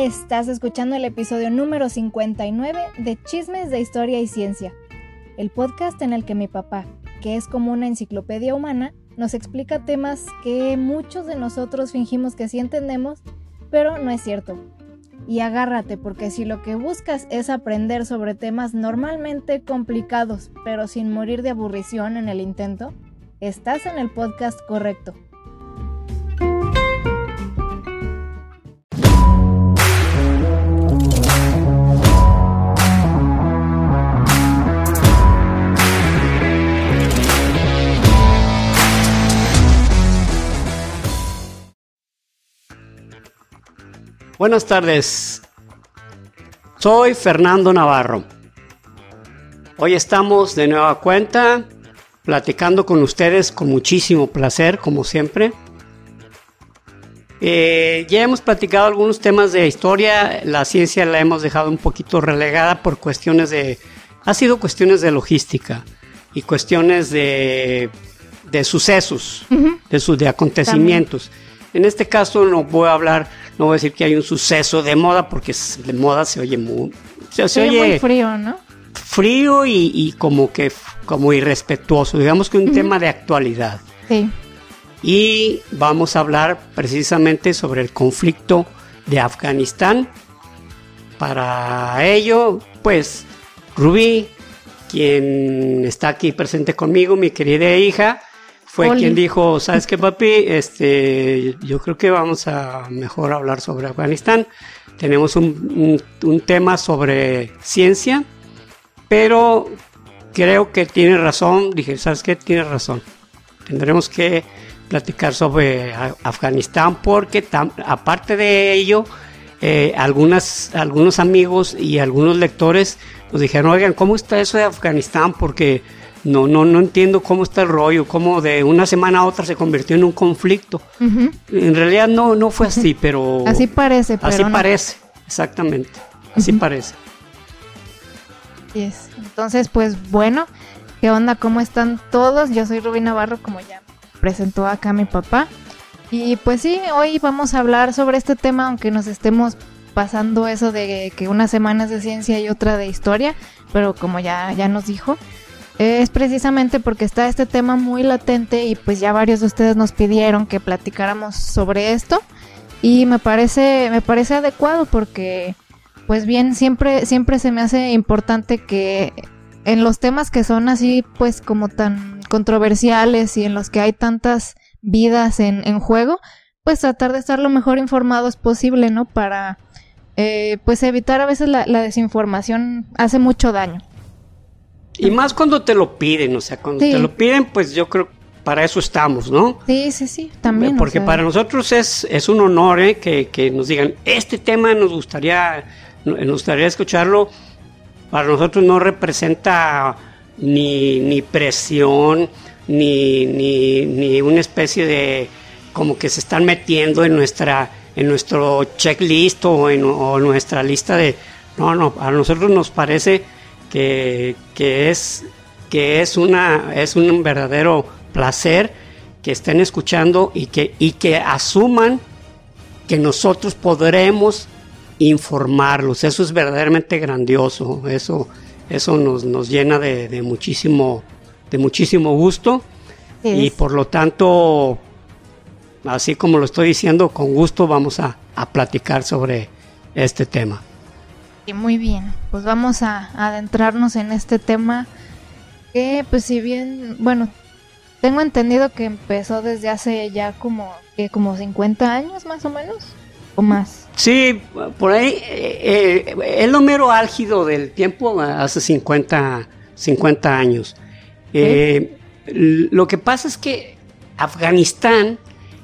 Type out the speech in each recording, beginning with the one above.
Estás escuchando el episodio número 59 de Chismes de Historia y Ciencia, el podcast en el que mi papá, que es como una enciclopedia humana, nos explica temas que muchos de nosotros fingimos que sí entendemos, pero no es cierto. Y agárrate, porque si lo que buscas es aprender sobre temas normalmente complicados, pero sin morir de aburrición en el intento, estás en el podcast correcto. Buenas tardes, soy Fernando Navarro. Hoy estamos de nueva cuenta platicando con ustedes con muchísimo placer, como siempre. Ya hemos platicado algunos temas de historia, la ciencia la hemos dejado un poquito relegada por cuestiones de logística y cuestiones de sucesos, de acontecimientos. También. En este caso no voy a decir que hay un suceso de moda, porque de moda se oye muy frío, ¿no? Frío y como irrespetuoso, digamos que un tema de actualidad. Sí. Y vamos a hablar precisamente sobre el conflicto de Afganistán. Para ello, pues, Rubí, quien está aquí presente conmigo, mi querida hija, fue Oli. Quien dijo, ¿sabes qué, papi? Yo creo que vamos a mejor hablar sobre Afganistán. Tenemos un tema sobre ciencia, pero creo que tiene razón. Dije, ¿sabes qué? Tiene razón. Tendremos que platicar sobre Afganistán porque aparte de ello, algunos amigos y algunos lectores nos dijeron, oigan, ¿cómo está eso de Afganistán? Porque no entiendo cómo está el rollo, cómo de una semana a otra se convirtió en un conflicto. Uh-huh. En realidad no fue así, pero... Así parece, pero así no. Parece, exactamente, así parece. Yes. Entonces, pues bueno, ¿qué onda? ¿Cómo están todos? Yo soy Rubí Navarro, como ya presentó acá mi papá. Y pues sí, hoy vamos a hablar sobre este tema, aunque nos estemos pasando eso de que una semana es de ciencia y otra de historia, pero como ya nos dijo... Es precisamente porque está este tema muy latente y pues ya varios de ustedes nos pidieron que platicáramos sobre esto y me parece adecuado porque pues bien siempre se me hace importante que en los temas que son así pues como tan controversiales y en los que hay tantas vidas en juego, pues tratar de estar lo mejor informados posible, ¿no? Para pues evitar a veces la desinformación hace mucho daño. Y más cuando te lo piden, o sea, cuando te lo piden, pues yo creo que para eso estamos, ¿no? Sí, también. Porque para nosotros es un honor que nos digan, este tema nos gustaría escucharlo. Para nosotros no representa ni presión, ni una especie de, como que se están metiendo en nuestro checklist o en nuestra lista de, no, a nosotros nos parece que es un verdadero placer que estén escuchando y que asuman que nosotros podremos informarlos. Eso es verdaderamente grandioso. Eso nos llena de muchísimo gusto. Sí. Y por lo tanto, así como lo estoy diciendo, con gusto vamos a platicar sobre este tema. Muy bien, pues vamos a adentrarnos en este tema que pues si bien, bueno, tengo entendido que empezó desde hace ya como 50 años más o menos, o más. Sí, por ahí es lo mero álgido del tiempo, hace 50 años. Lo que pasa es que Afganistán,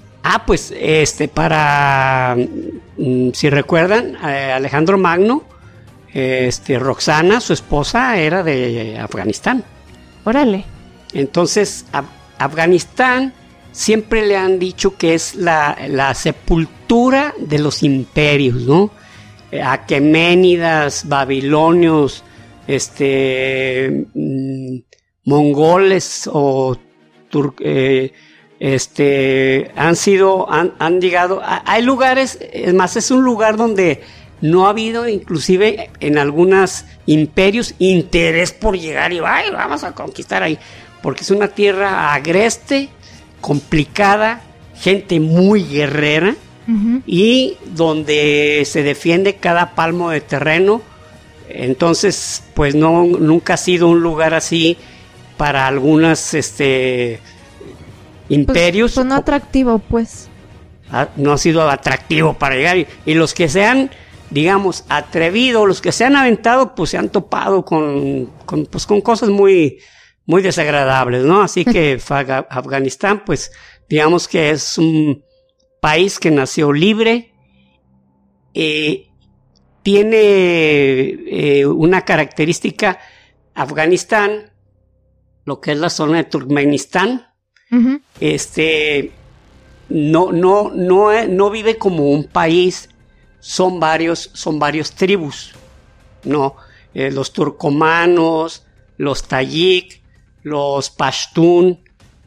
si recuerdan, Alejandro Magno, Roxana, su esposa, era de Afganistán. Órale. Entonces, Afganistán siempre le han dicho que es la sepultura de los imperios, ¿no? Aqueménidas, babilonios, mongoles o han llegado, hay lugares, es más, es un lugar donde no ha habido inclusive en algunos imperios interés por llegar y "Ay, vamos a conquistar ahí", porque es una tierra agreste, complicada, gente muy guerrera, y donde se defiende cada palmo de terreno. Entonces, pues nunca ha sido un lugar así para algunos imperios. Pues no atractivo, pues. No ha sido atractivo para llegar. Y los que se han, digamos, atrevido, los que se han aventado, pues se han topado con cosas muy, muy desagradables, ¿no? Así que Afganistán, pues, digamos que es un país que nació libre. Tiene una característica, Afganistán, lo que es la zona de Turkmenistán, no vive como un país, son varios tribus, ¿no? Los turcomanos, los tayik, los pashtun,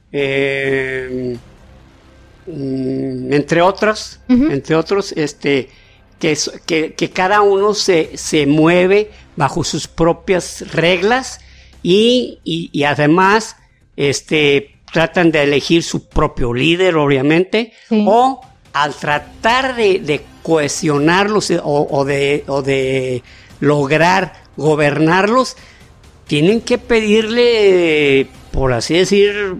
entre otros, que cada uno se mueve bajo sus propias reglas y además tratan de elegir su propio líder, obviamente, sí. O al tratar de cohesionarlos o de lograr gobernarlos, tienen que pedirle, por así decir,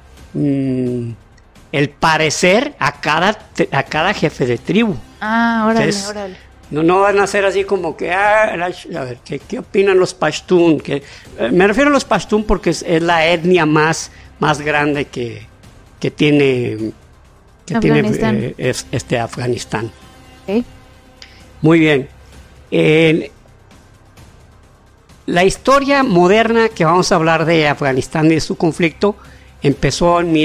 el parecer a cada jefe de tribu. Órale, Entonces, órale. No van a ser así como que, a ver, ¿qué opinan los pashtun? Me refiero a los pashtun porque es la etnia más grande que tiene Afganistán. Afganistán. Okay. Muy bien. La historia moderna que vamos a hablar de Afganistán y de su conflicto empezó en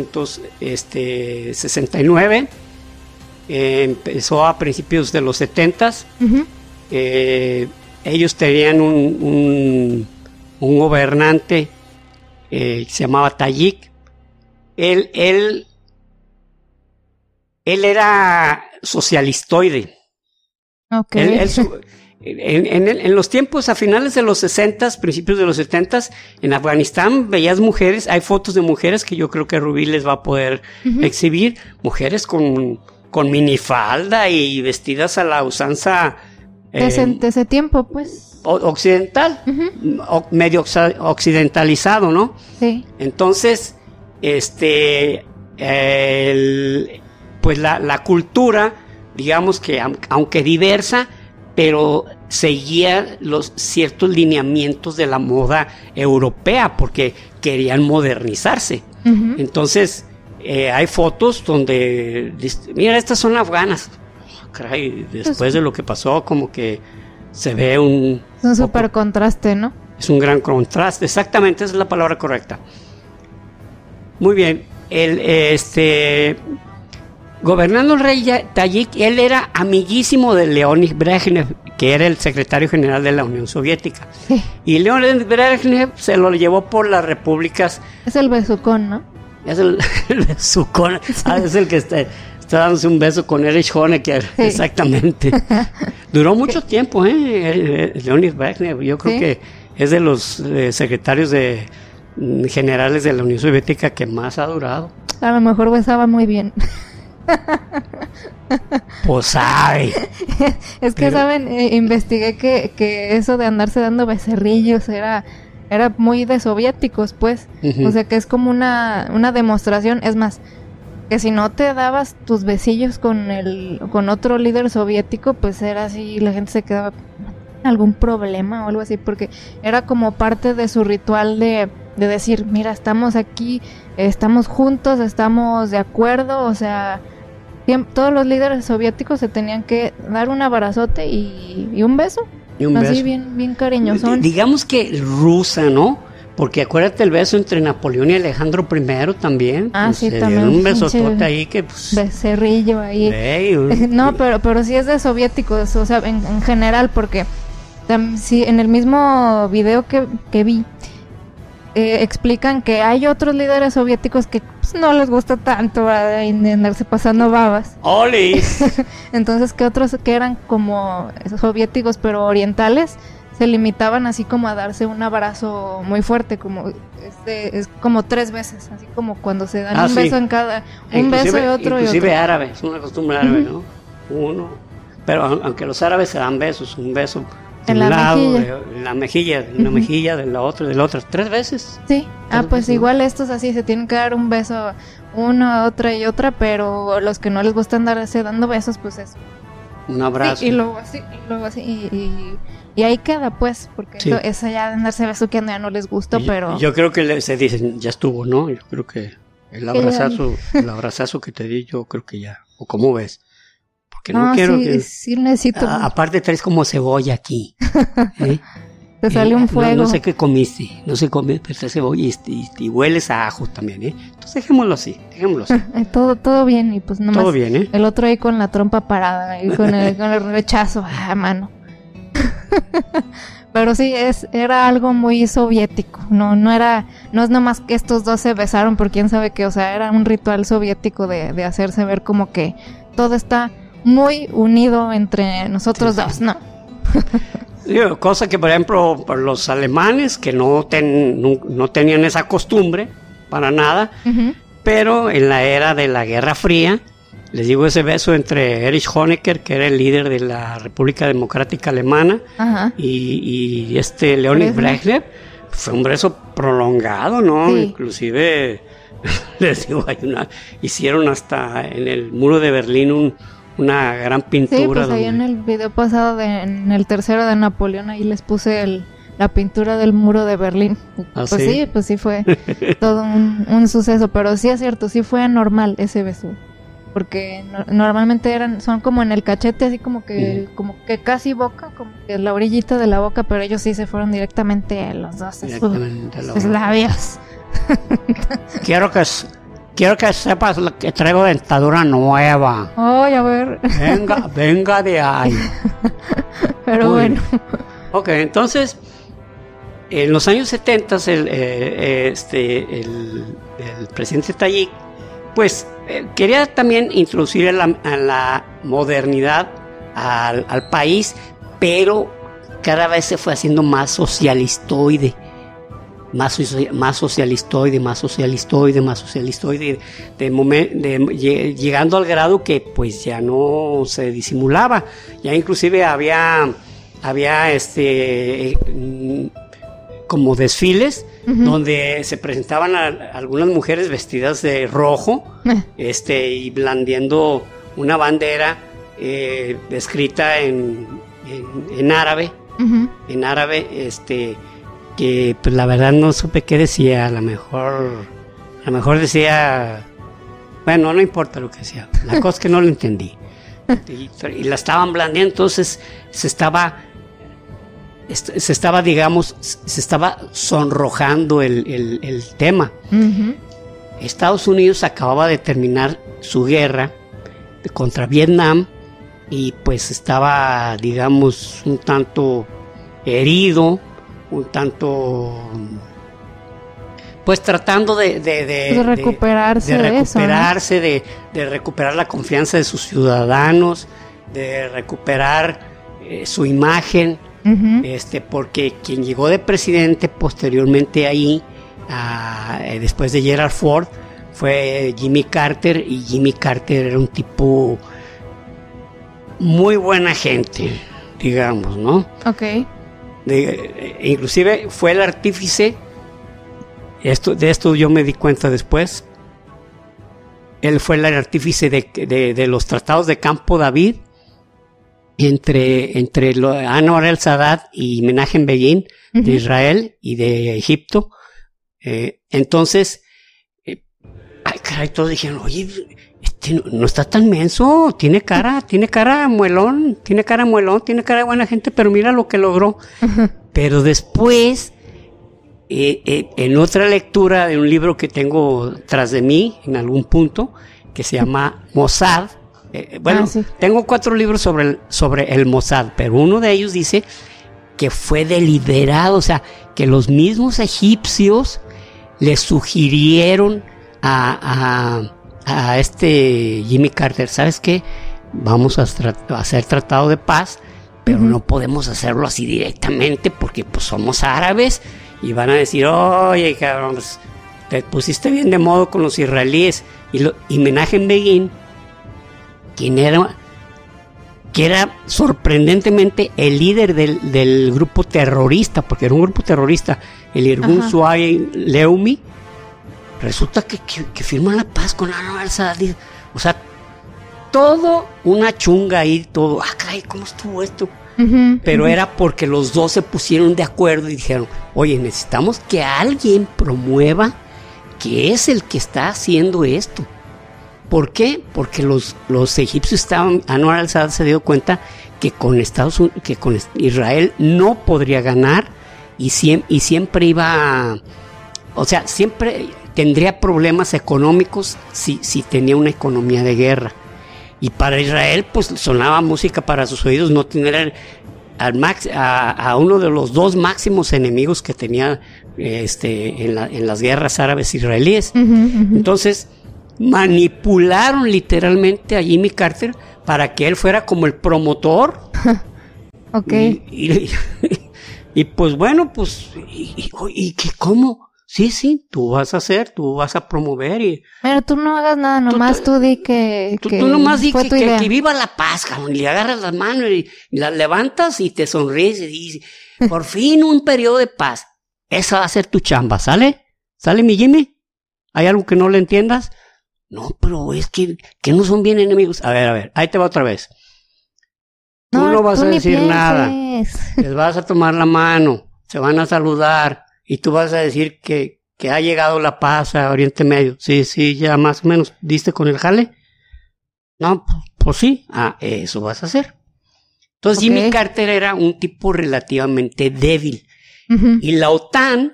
1969. Empezó a principios de los 70s. Ellos tenían un gobernante se llamaba Tayik. Él era socialistoide. Okay. En los tiempos, a finales de los 60s, principios de los 70s, en Afganistán veías mujeres, hay fotos de mujeres que yo creo que Rubí les va a poder exhibir, mujeres con minifalda y vestidas a la usanza de ese tiempo, pues. Occidental, medio occidentalizado, ¿no? Sí. Entonces, pues la cultura, digamos que aunque diversa, pero seguía los ciertos lineamientos de la moda europea porque querían modernizarse. Entonces, hay fotos donde, mira, estas son afganas. Caray, después de lo que pasó, como que se ve un súper contraste, ¿no? Es un gran contraste, exactamente, esa es la palabra correcta. Muy bien, gobernando el rey Tayik, él era amiguísimo de Leonid Brezhnev, que era el secretario general de la Unión Soviética. Sí. Y Leonid Brezhnev se lo llevó por las repúblicas. Es el besucón, ¿no? Es el besucón, es el que está dándose un beso con Erich Honecker, sí. Exactamente. Duró mucho tiempo, Leonid Brezhnev, yo creo que es de los secretarios generales de la Unión Soviética que más ha durado. A lo mejor besaba muy bien. Pues sabe. Es que, ¿saben? Investigué que eso de andarse dando becerrillos era muy de soviéticos, pues. O sea, que es como una demostración. Es más, que si no te dabas tus besillos con otro líder soviético, pues era así, la gente se quedaba, algún problema o algo así, porque era como parte de su ritual de decir, mira, estamos aquí, estamos juntos, estamos de acuerdo, o sea, todos los líderes soviéticos se tenían que dar un abrazote y un beso. Y un así beso. bien cariñosón. Digamos que rusa, ¿no? Porque acuérdate el beso entre Napoleón y Alejandro I también. Ah, sí, se también. dieron un besotote ahí que pues, becerrillo ahí. No, pero sí es de soviéticos, o sea, en general, porque sí, en el mismo video que vi, explican que hay otros líderes soviéticos que pues, no les gusta tanto, ¿verdad? Y andarse pasando babas. ¡Olis! Entonces que otros que eran como soviéticos pero orientales se limitaban así como a darse un abrazo muy fuerte, como es como 3 veces, así como cuando se dan un beso en cada, un beso y otro inclusive árabe, es una costumbre árabe, ¿no? Uno, pero aunque los árabes se dan besos, un beso en la mejilla, en la mejilla, en la mejilla, de la otra, 3 veces. Sí, pues ¿no? Igual estos así se tienen que dar un beso uno, otra y otra, pero los que no les gusta andarse dando besos, pues es un abrazo. Sí, y luego así, y ahí queda, pues, porque sí. Eso ya de andarse besuqueando ya no les gustó, pero... Yo creo que se dicen, ya estuvo, ¿no? Yo creo que el abrazazo que te di, yo creo que ya, o cómo ves. Porque no quiero sí, que... Sí, necesito... aparte traes como cebolla aquí. Te sale un fuego. No sé qué comiste, pero traes cebolla y hueles a ajo también, Entonces dejémoslo así. Todo bien, y pues nomás... Todo bien, El otro ahí con la trompa parada, y con el rechazo, mano. Pero sí, era algo muy soviético, no es nomás que estos dos se besaron por quién sabe qué, o sea, era un ritual soviético de hacerse ver como que todo está muy unido entre nosotros dos, ¿no? Cosa que, por ejemplo, por los alemanes, que no tenían esa costumbre, para nada, pero en la era de la Guerra Fría, les digo, ese beso entre Erich Honecker, que era el líder de la República Democrática Alemana, y Leonid Brezhnev, fue un beso prolongado, ¿no? Sí. Inclusive, les digo, hicieron hasta en el muro de Berlín una gran pintura. Sí, pues ahí en el video pasado, en el tercero de Napoleón, ahí les puse la pintura del muro de Berlín. Pues sí fue todo un suceso, pero sí es cierto, sí fue anormal ese beso. Porque normalmente son como en el cachete, así como que casi boca, como que la orillita de la boca, pero ellos sí se fueron directamente a los dos, sus labios. Quiero que sepas que traigo dentadura nueva. Ay, a ver. Venga de ahí. Pero bueno. Ok, entonces, en los años 70, el presidente Tayyip, pues, quería también introducir a la modernidad al país, pero cada vez se fue haciendo más socialistoide, llegando al grado que pues ya no se disimulaba. Ya inclusive había como desfiles donde se presentaban algunas mujeres vestidas de rojo, y blandiendo una bandera escrita en árabe, que pues la verdad no supe qué decía. A lo mejor decía, bueno, no importa lo que decía, la cosa es que no lo entendí. Y la estaban blandeando, entonces se estaba sonrojando el tema. Estados Unidos acababa de terminar su guerra contra Vietnam y pues estaba, digamos, un tanto herido, un tanto, pues tratando de recuperarse, de recuperar la confianza de sus ciudadanos, de recuperar su imagen. Porque quien llegó de presidente posteriormente ahí, después de Gerald Ford, fue Jimmy Carter, y Jimmy Carter era un tipo muy buena gente, digamos, ¿no? Okay. Inclusive fue el artífice, de esto yo me di cuenta después, él fue el artífice de los tratados de Campo David entre Anwar el-Sadat y Menachem Begin, de Israel y de Egipto. Entonces, todos dijeron, oye, no está tan menso, tiene cara muelón, tiene cara de buena gente, pero mira lo que logró. Pero después, en otra lectura de un libro que tengo tras de mí, en algún punto, que se llama Mossad, tengo 4 libros sobre el Mossad, pero uno de ellos dice que fue deliberado, o sea, que los mismos egipcios le sugirieron a Jimmy Carter, ¿sabes qué? Vamos a hacer tratado de paz, pero no podemos hacerlo así directamente porque pues somos árabes y van a decir, oye, cabrón, pues, te pusiste bien de modo con los israelíes. Y Menachem Begin, que era sorprendentemente el líder del grupo terrorista, porque era un grupo terrorista, el Irgun Suai Leumi, resulta que firma la paz con Anwar al-Sadat. O sea, todo una chunga ahí, todo, caray, ¿cómo estuvo esto? Pero era porque los dos se pusieron de acuerdo y dijeron, oye, necesitamos que alguien promueva que es el que está haciendo esto. ¿Por qué? Porque los egipcios Anwar al-Sadat se dio cuenta que con Israel no podría ganar y siempre siempre tendría problemas económicos si tenía una economía de guerra. Y para Israel, pues sonaba música para sus oídos no tener a uno de los dos máximos enemigos que tenía en las guerras árabes israelíes. Entonces manipularon literalmente a Jimmy Carter para que él fuera como el promotor. Okay. Y pues bueno, pues ¿y cómo? Sí, tú vas a promover Pero tú no hagas nada, nomás tú di que tú nomás di que viva la paz, cabrón, y le agarras las manos y las levantas y te sonríes y dices, por fin un periodo de paz. Esa va a ser tu chamba, ¿sale? ¿Sale, mi Jimmy? ¿Hay algo que no le entiendas? No, pero es que no son bien enemigos. A ver, ahí te va otra vez. Tú no vas a decir nada. Les vas a tomar la mano, se van a saludar. Y tú vas a decir que ha llegado la paz a Oriente Medio. Sí, ya más o menos diste con el jale. No, pues sí. Eso vas a hacer. Entonces Jimmy Carter era un tipo relativamente débil. Y la OTAN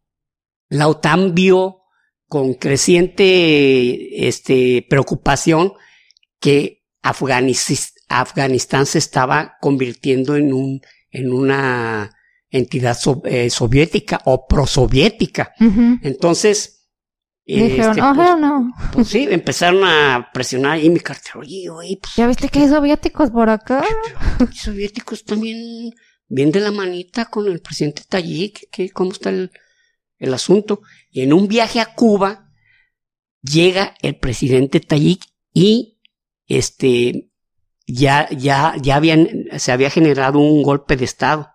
vio con creciente preocupación que Afganistán se estaba convirtiendo en una entidad soviética o prosoviética. Entonces dijeron, no. Pues sí, empezaron a presionar a Jimmy Carter. Oye, pues, ¿ya viste que hay soviéticos por acá? Los soviéticos también bien de la manita con el presidente Tayyip, ¿cómo está el asunto? Y en un viaje a Cuba llega el presidente Tayyip y se había generado un golpe de Estado.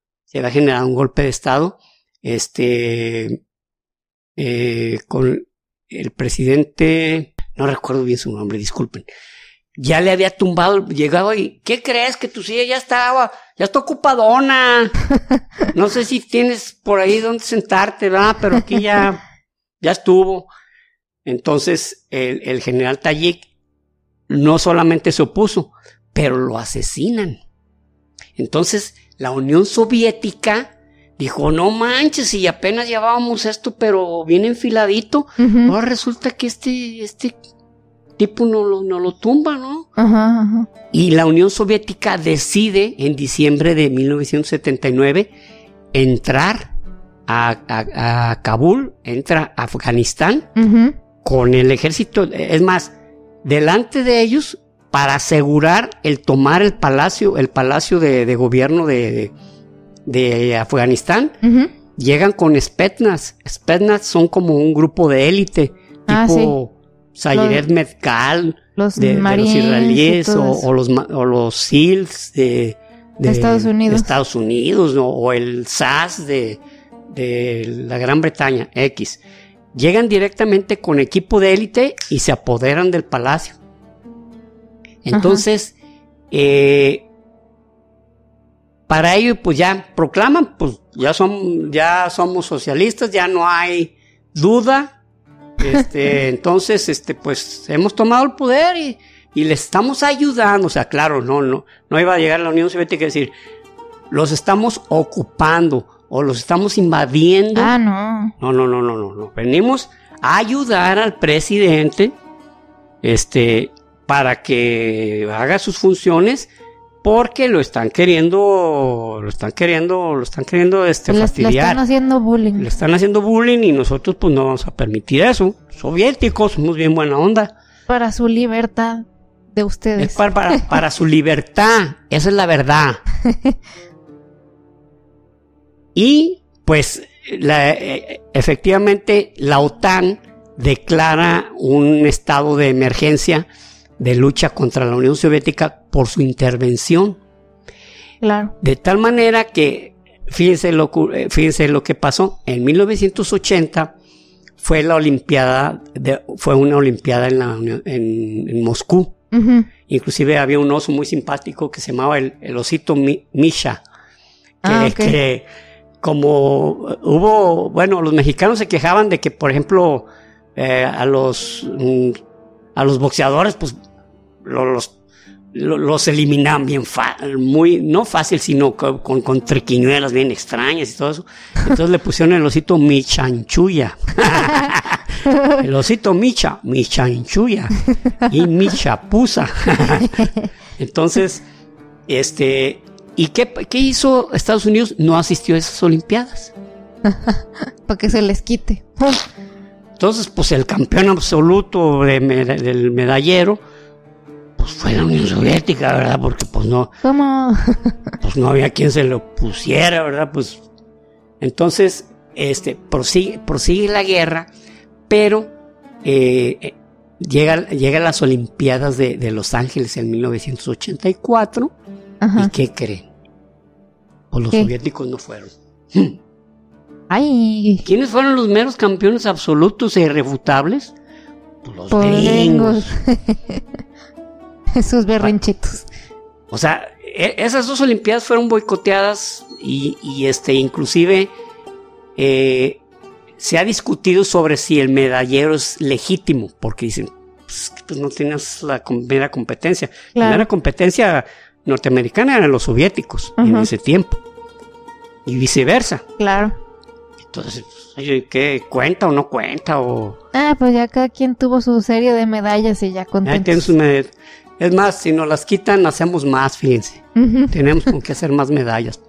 Con el presidente, no recuerdo bien su nombre, disculpen. Ya le había tumbado, llegaba y, ¿qué crees? Que tu silla ya está ocupadona. No sé si tienes por ahí donde sentarte, ¿verdad? Pero aquí ya estuvo. Entonces, el general Tayyip no solamente se opuso, pero lo asesinan. Entonces, la Unión Soviética dijo, no manches, y apenas llevábamos esto, pero bien enfiladito. Ahora resulta que este tipo no lo tumba, ¿no? Y la Unión Soviética decide en diciembre de 1979 entrar a Kabul, entra a Afganistán con el ejército, es más, delante de ellos para asegurar el tomar el palacio de gobierno de Afganistán. Llegan con Spetsnaz. Spetsnaz son como un grupo de élite, tipo Sayeret Medkal de los israelíes o los SEALs de Estados Unidos, ¿no? O el SAS de la Gran Bretaña, X. Llegan directamente con equipo de élite y se apoderan del palacio. Entonces, para ello, pues ya proclaman, pues ya somos socialistas, ya no hay duda. Entonces, pues hemos tomado el poder y les estamos ayudando. O sea, claro, no iba a llegar la Unión Soviética y decir, los estamos ocupando o los estamos invadiendo. No. No. Venimos a ayudar al presidente, para que haga sus funciones porque lo están queriendo Le fastidiar. están haciendo bullying. Le están haciendo bullying y nosotros pues no vamos a permitir eso. Soviéticos, somos bien buena onda. Para su libertad de ustedes. Es para su libertad, esa es la verdad. Y pues efectivamente la OTAN declara un estado de emergencia de lucha contra la Unión Soviética por su intervención. Claro. De tal manera que, fíjense lo que pasó. En 1980 fue una olimpiada en Moscú. Uh-huh. Inclusive había un oso muy simpático que se llamaba el osito Misha. Que como los mexicanos se quejaban de que, por ejemplo, a los boxeadores, pues los eliminaban bien no fácil, sino con triquiñuelas bien extrañas y todo eso. Entonces le pusieron el osito Michanchuya. El osito Michanchuya y Michapusa. Entonces, ¿y qué hizo Estados Unidos? No asistió a esas olimpiadas. Para que se les quite. Entonces, pues el campeón absoluto del medallero, pues fue la Unión Soviética, ¿verdad? Porque pues no. ¿Cómo? Pues no había quien se lo pusiera, ¿verdad? Pues entonces, prosigue la guerra, pero llega a las Olimpiadas de Los Ángeles en 1984. Ajá. ¿Y qué creen? Pues los soviéticos no fueron. Ay. ¿Quiénes fueron los meros campeones absolutos e irrefutables? Pues los gringos. Sus berrinchitos. O sea, esas dos olimpiadas fueron boicoteadas y inclusive se ha discutido sobre si el medallero es legítimo, porque dicen, pues no tienes la primera competencia. Claro. La primera competencia norteamericana eran los soviéticos. Uh-huh. En ese tiempo. Y viceversa. Claro. Entonces, ¿qué cuenta o no cuenta? Pues ya cada quien tuvo su serie de medallas y ya contentos. Es más, si nos las quitan, hacemos más, fíjense. Uh-huh. Tenemos con qué hacer más medallas.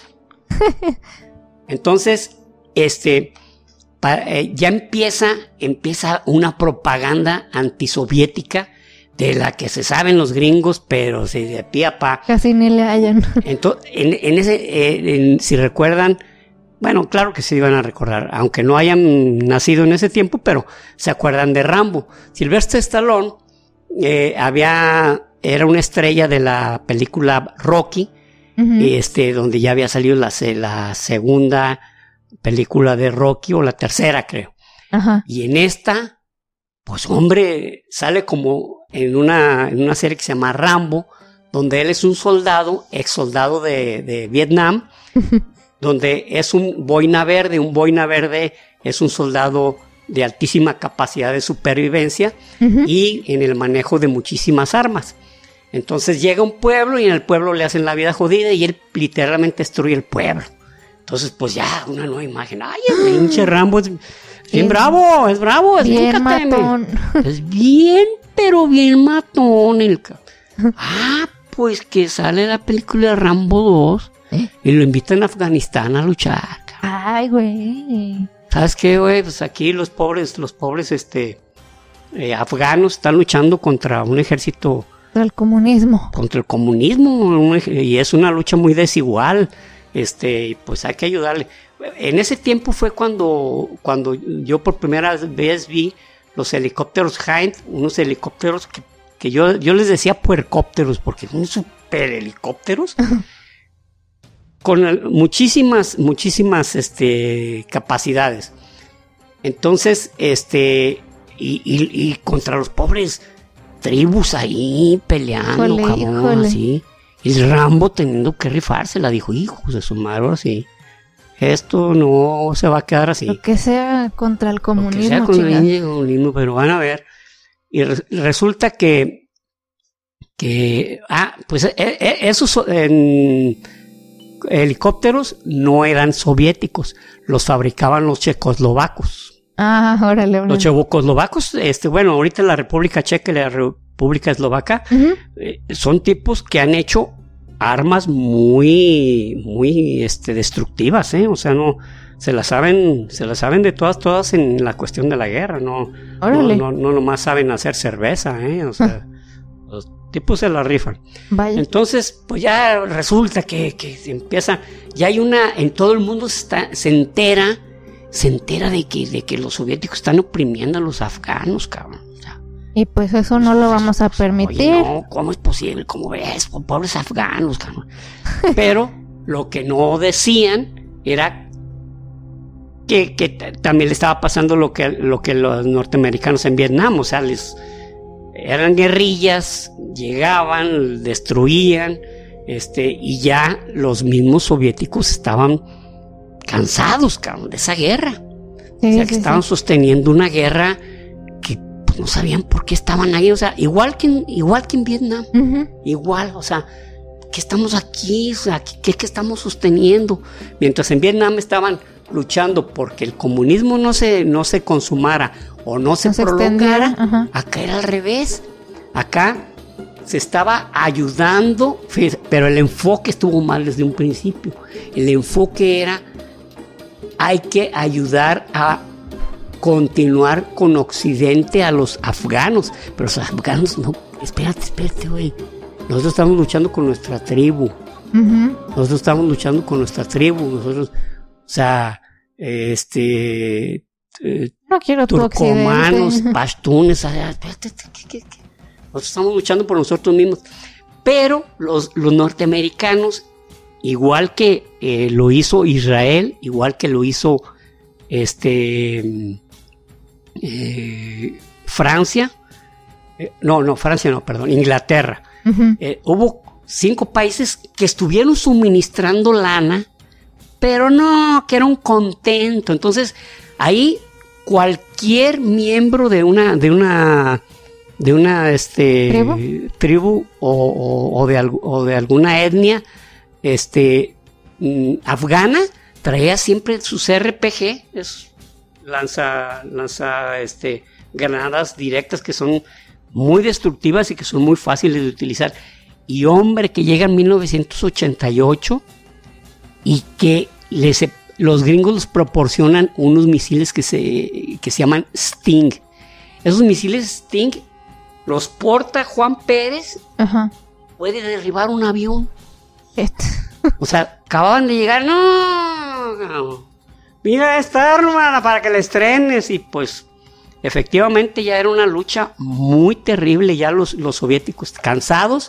Entonces, ya empieza una propaganda antisoviética de la que se saben los gringos, pero de pie a pa. Casi ni le hallan. Entonces, si recuerdan, bueno, claro que se iban a recordar, aunque no hayan nacido en ese tiempo, pero se acuerdan de Rambo. Sylvester Stallone era una estrella de la película Rocky, uh-huh. Donde ya había salido la segunda película de Rocky, o la tercera, creo. Uh-huh. Y en esta, pues hombre, sale como en una serie que se llama Rambo, donde él es un soldado, ex soldado de Vietnam, uh-huh. Donde es un boina verde. Un boina verde es un soldado de altísima capacidad de supervivencia, uh-huh. Y en el manejo de muchísimas armas. Entonces llega a un pueblo y en el pueblo le hacen la vida jodida y él literalmente destruye el pueblo. Entonces pues ya una nueva imagen. Ay, el pinche Rambo es bien bravo, es bravo, es bien matón. Es bien, pero bien matón pues que sale la película Rambo 2 y lo invitan a Afganistán a luchar. Ay, güey. ¿Sabes qué, güey? Pues aquí los pobres afganos están luchando contra un ejército. Contra el comunismo. Contra el comunismo, y es una lucha muy desigual. Pues hay que ayudarle. En ese tiempo fue cuando yo por primera vez vi los helicópteros Hind, unos helicópteros que yo les decía puercópteros, porque son super helicópteros. Con muchísimas capacidades. Entonces, y contra los pobres tribus ahí peleando, cabrón, así. Y Rambo teniendo que rifársela, dijo, hijos de su madre, ahora sí. Esto no se va a quedar así. Lo que sea contra el comunismo. Lo que sea contra el comunismo, pero van a ver. Y resulta que pues esos helicópteros no eran soviéticos, los fabricaban los checoslovacos. Órale. Los checoslovacos, ahorita la República Checa y la República Eslovaca, uh-huh. Son tipos que han hecho armas muy destructivas, o sea, no se las saben de todas en la cuestión de la guerra, no nomás saben hacer cerveza, o sea, los tipos se la rifan. Vaya. Entonces, pues ya resulta que empieza, ya hay en todo el mundo se entera de que los soviéticos están oprimiendo a los afganos, cabrón. Y pues eso no lo vamos a permitir. Oye, no, ¿cómo es posible? ¿Cómo ves? Pobres afganos, cabrón. Pero lo que no decían era que también le estaba pasando lo que los norteamericanos en Vietnam, o sea, eran guerrillas, llegaban, destruían, y ya los mismos soviéticos estaban cansados, cabrón, de esa guerra. Sí, o sea, que estaban sosteniendo una guerra que pues, no sabían por qué estaban ahí, o sea, igual que en Vietnam, igual, o sea, que estamos aquí, o sea, ¿qué estamos sosteniendo? Mientras en Vietnam estaban luchando porque el comunismo no se consumara o no se prolongara, acá era al revés. Acá se estaba ayudando, pero el enfoque estuvo mal desde un principio. El enfoque era: hay que ayudar a continuar con Occidente a los afganos. Pero los afganos, no, espérate, güey. Nosotros estamos luchando con nuestra tribu. Nosotros estamos luchando con nuestra tribu. Nosotros, o sea, no quiero turcomanos, pashtunes, espérate, ¿qué? Nosotros estamos luchando por nosotros mismos. Pero los norteamericanos, igual que lo hizo Israel, igual que lo hizo Francia, Inglaterra. Hubo 5 países que estuvieron suministrando lana, pero no, que era un contento. Entonces, ahí cualquier miembro de una tribu o de alguna etnia afgana traía siempre sus RPG, lanza granadas directas que son muy destructivas y que son muy fáciles de utilizar. Y hombre, que llega en 1988 y que los gringos les proporcionan unos misiles que se llaman Sting. Esos misiles Sting los porta Juan Pérez. Puede derribar un avión. O sea, acababan de llegar. No, mira esta arma para que la estrenes. Y pues efectivamente ya era una lucha muy terrible. Ya los soviéticos cansados.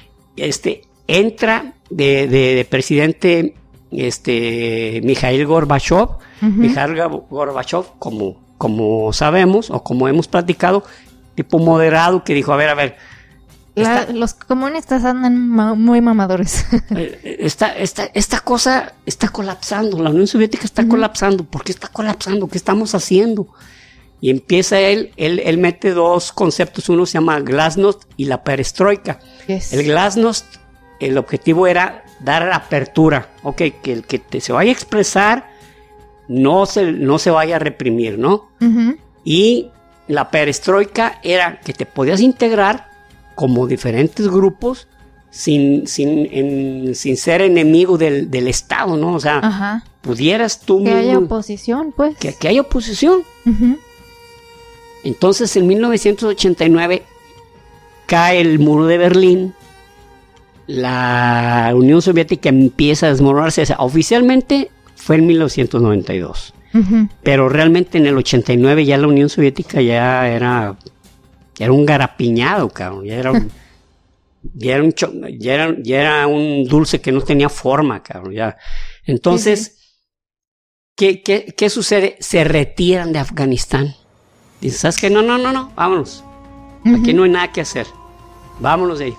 Entra de presidente Mikhail Gorbachev. Mikhail Gorbachev, como sabemos o como hemos platicado, tipo moderado, que dijo, a ver, los comunistas andan muy mamadores. Esta cosa está colapsando, la Unión Soviética está colapsando. ¿Por qué está colapsando? ¿Qué estamos haciendo? Y empieza él mete 2 conceptos, uno se llama Glasnost y la perestroika. El Glasnost, el objetivo era dar apertura, que el que se vaya a expresar no se vaya a reprimir, ¿no? Y la perestroika era que te podías integrar como diferentes grupos sin ser enemigo del Estado, ¿no? O sea, pudieras tú que haya oposición, pues. Que haya oposición. Entonces, en 1989 cae el muro de Berlín, la Unión Soviética empieza a desmoronarse. O sea, oficialmente fue en 1992. Pero realmente en el 89 ya la Unión Soviética ya era un garapiñado, cabrón. Ya era un dulce que no tenía forma, cabrón. Ya. Entonces, ¿qué sucede? Se retiran de Afganistán. Dicen, ¿sabes qué? No, vámonos. Aquí no hay nada que hacer. Vámonos de ahí.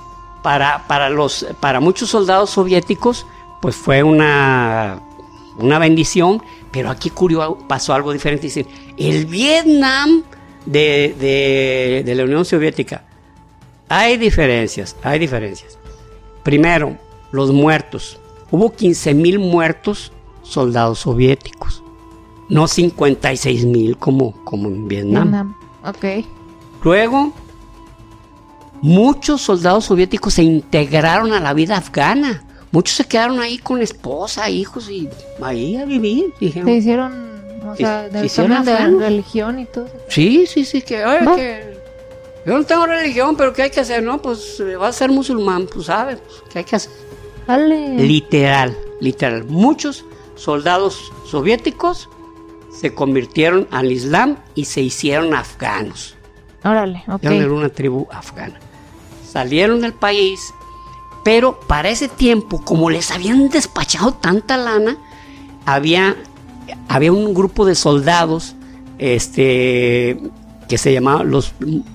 Para muchos soldados soviéticos, pues fue una bendición, pero aquí pasó algo diferente. Dicen, el Vietnam de la Unión Soviética, hay diferencias. Primero, los muertos. Hubo 15,000 muertos soldados soviéticos, no 56,000 como en Vietnam. Ok. Luego, muchos soldados soviéticos se integraron a la vida afgana. Muchos se quedaron ahí con esposa, hijos y ahí a vivir. Dijeron. Se hicieron, o sea, del tema de religión y todo. Sí, que, oye, que yo no tengo religión, pero ¿qué hay que hacer? No, pues vas a ser musulmán, pues sabes, pues, ¿qué hay que hacer? Dale. Literal. Muchos soldados soviéticos se convirtieron al Islam y se hicieron afganos. Órale, ok. Era una tribu afgana. Salieron del país, pero para ese tiempo, como les habían despachado tanta lana, había un grupo de soldados, que se llamaban los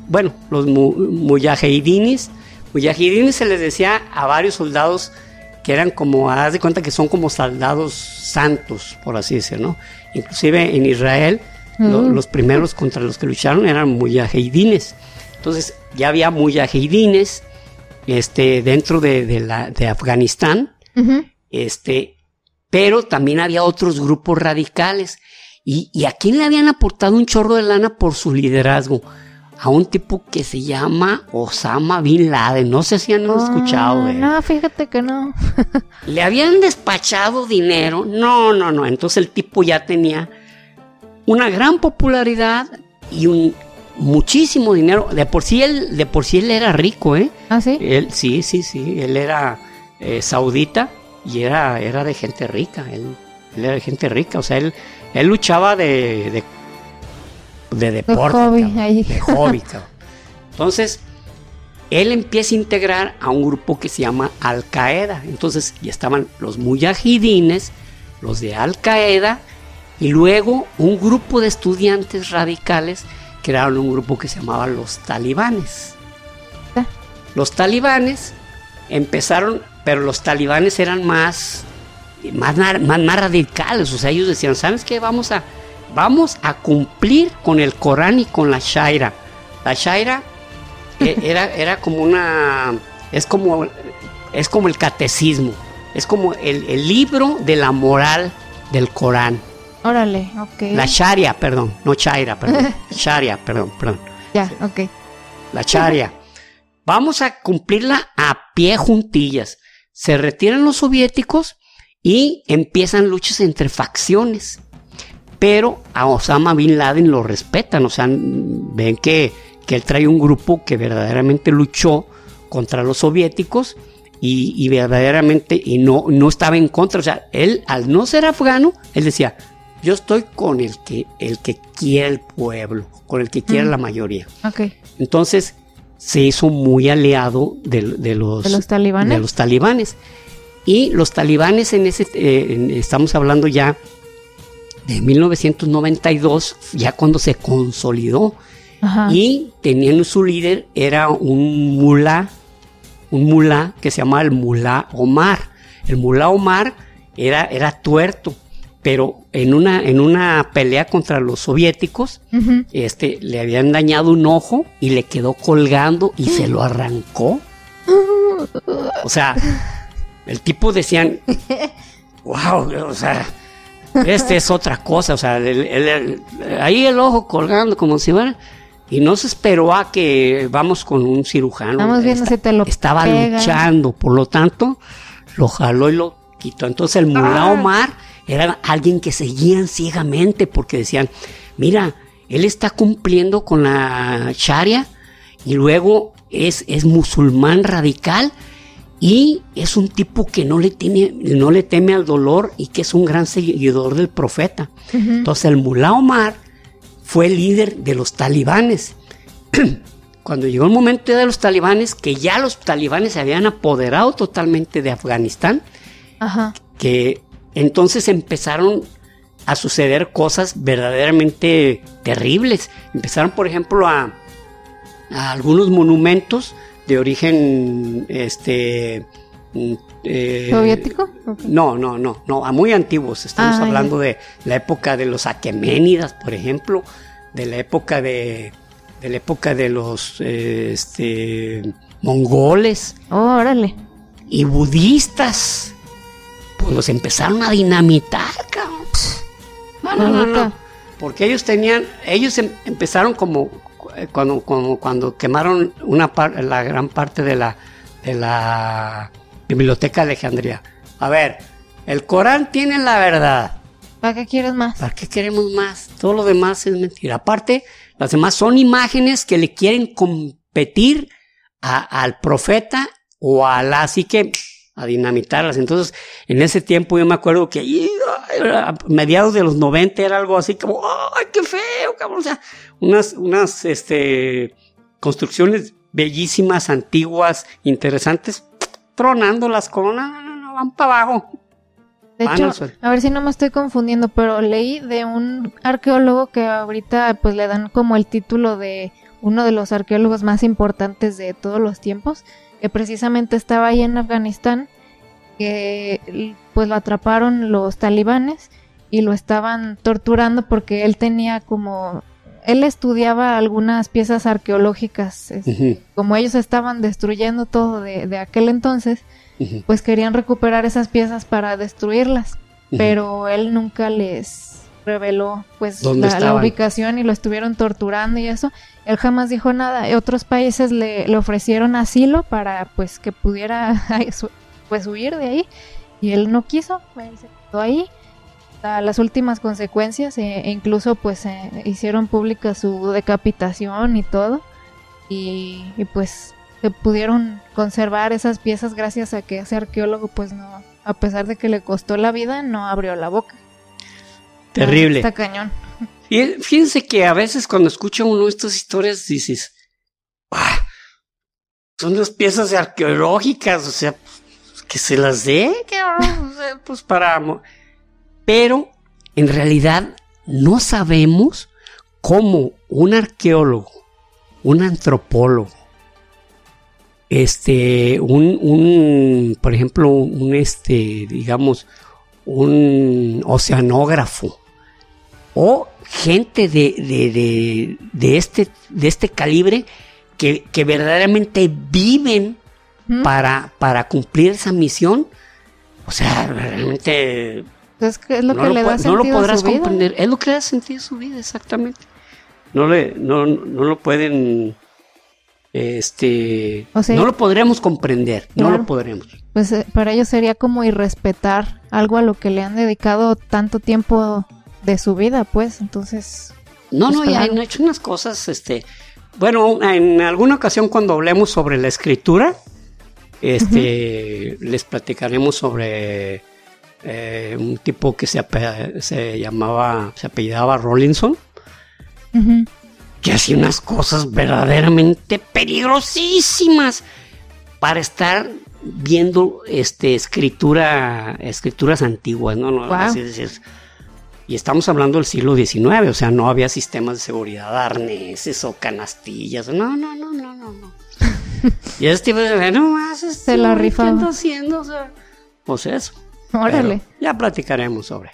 mujahidines. Mujahidines se les decía a varios soldados que eran como, haz de cuenta que son como soldados santos, por así decirlo, ¿no? Inclusive en Israel, los primeros contra los que lucharon eran mujahidines. Entonces ya había mujahidines dentro de Afganistán, pero también había otros grupos radicales. ¿Y a quién le habían aportado un chorro de lana por su liderazgo? A un tipo que se llama Osama Bin Laden. No sé si han escuchado de él. No, fíjate que no. Le habían despachado dinero. No. Entonces el tipo ya tenía una gran popularidad y muchísimo dinero. De por sí él era rico, ¿eh? ¿Ah, sí? Sí. Él era saudita y era de gente rica. Él era de gente rica. O sea, él luchaba de deporte, de hobby, cabrón. Entonces, él empieza a integrar a un grupo que se llama Al Qaeda. Entonces, ya estaban los mujahidines, los de Al Qaeda, y luego un grupo de estudiantes radicales crearon un grupo que se llamaba los talibanes. Los talibanes empezaron, pero los talibanes eran más radicales. O sea, ellos decían, ¿sabes qué? Vamos a cumplir con el Corán y con la Sharia. La Sharia era como es como el catecismo, es como el libro de la moral del Corán. Órale, ok. La Sharia, perdón, no Shaira, perdón. Sharia, perdón. Ya, ok. La Sharia. Vamos a cumplirla a pie juntillas. Se retiran los soviéticos y empiezan luchas entre facciones. Pero a Osama Bin Laden lo respetan, o sea, ven que él trae un grupo que verdaderamente luchó contra los soviéticos y verdaderamente no estaba en contra. O sea, él, al no ser afgano, él decía, yo estoy con el que quiere el pueblo, con el que quiere la mayoría. Okay. Entonces se hizo muy aliado de los talibanes. De los talibanes. Y los talibanes estamos hablando ya de 1992, ya cuando se consolidó. Ajá. Y tenían su líder, era un mulá que se llamaba el mulá Omar. El mulá Omar era tuerto, pero en una pelea contra los soviéticos, uh-huh, le habían dañado un ojo y le quedó colgando y se lo arrancó. O sea, el tipo decían, wow, o sea, es otra cosa, o sea, ahí el ojo colgando como si fuera, y no se esperó a que vamos con un cirujano. Estamos viendo si te lo estaba pega. Luchando, por lo tanto, lo jaló y lo quitó. Entonces el mulá Omar era alguien que seguían ciegamente porque decían, mira, él está cumpliendo con la Sharia y luego es musulmán radical. Y es un tipo que no le teme al dolor y que es un gran seguidor del profeta. Uh-huh. Entonces el mulá Omar fue el líder de los talibanes. Cuando llegó el momento de los talibanes, que ya los talibanes se habían apoderado totalmente de Afganistán, uh-huh, que entonces empezaron a suceder cosas verdaderamente terribles. Empezaron, por ejemplo, a algunos monumentos de origen ¿soviético? Okay. No, a muy antiguos. Estamos hablando de la época de los aqueménidas, por ejemplo, de la época de los mongoles. Oh, órale. Y budistas. Pues los empezaron a dinamitar, cabrón. No. Porque ellos empezaron como cuando quemaron la gran parte de la Biblioteca de Alejandría. A ver, el Corán tiene la verdad. ¿Para qué quieres más? ¿Para qué queremos más? Todo lo demás es mentira. Aparte, las demás son imágenes que le quieren competir al profeta o a Alá, así que a dinamitarlas. Entonces, en ese tiempo yo me acuerdo que a mediados de los 90 era algo así como, ¡ay, qué feo, cabrón! O sea, unas construcciones bellísimas, antiguas, interesantes, tronándolas con no, van para abajo. De hecho, a ver si no me estoy confundiendo, pero leí de un arqueólogo que ahorita pues le dan como el título de uno de los arqueólogos más importantes de todos los tiempos, que precisamente estaba ahí en Afganistán, que pues lo atraparon los talibanes y lo estaban torturando porque él estudiaba algunas piezas arqueológicas, como ellos estaban destruyendo todo de aquel entonces, pues querían recuperar esas piezas para destruirlas, pero él nunca les reveló pues la ubicación y lo estuvieron torturando y eso. Él jamás dijo nada. Otros países le ofrecieron asilo para pues que pudiera pues huir de ahí y él no quiso, él se quedó ahí hasta las últimas consecuencias e incluso pues hicieron pública su decapitación y todo y pues se pudieron conservar esas piezas gracias a que ese arqueólogo pues no, a pesar de que le costó la vida, no abrió la boca. Terrible. Está cañón. Y fíjense que a veces cuando escucha uno estas historias dices, son las piezas arqueológicas, o sea, que se las dé, pues para... Pero en realidad no sabemos cómo un arqueólogo, un antropólogo, por ejemplo, digamos, un oceanógrafo o gente de este calibre que verdaderamente viven para cumplir esa misión, o sea, realmente es que es lo que le da sentido no lo podrás a su vida. comprender, es lo que le da sentido a su vida, exactamente. No lo pueden, o sea, no lo podremos comprender, claro, no lo podremos. Pues para ellos sería como irrespetar algo a lo que le han dedicado tanto tiempo de su vida, pues, entonces... No, pues, y han hecho unas cosas, bueno, en alguna ocasión cuando hablemos sobre la escritura, les platicaremos sobre un tipo que se apellidaba Rawlinson, que hacía unas cosas verdaderamente peligrosísimas para estar viendo escrituras antiguas, ¿no? Wow. Así decir. Y estamos hablando del siglo XIX, o sea, no había sistemas de seguridad, arneses o canastillas, no. Y ese tipo de no más se la rifaba. ¿Qué está haciendo? O sea, pues eso. Órale. Pero ya platicaremos sobre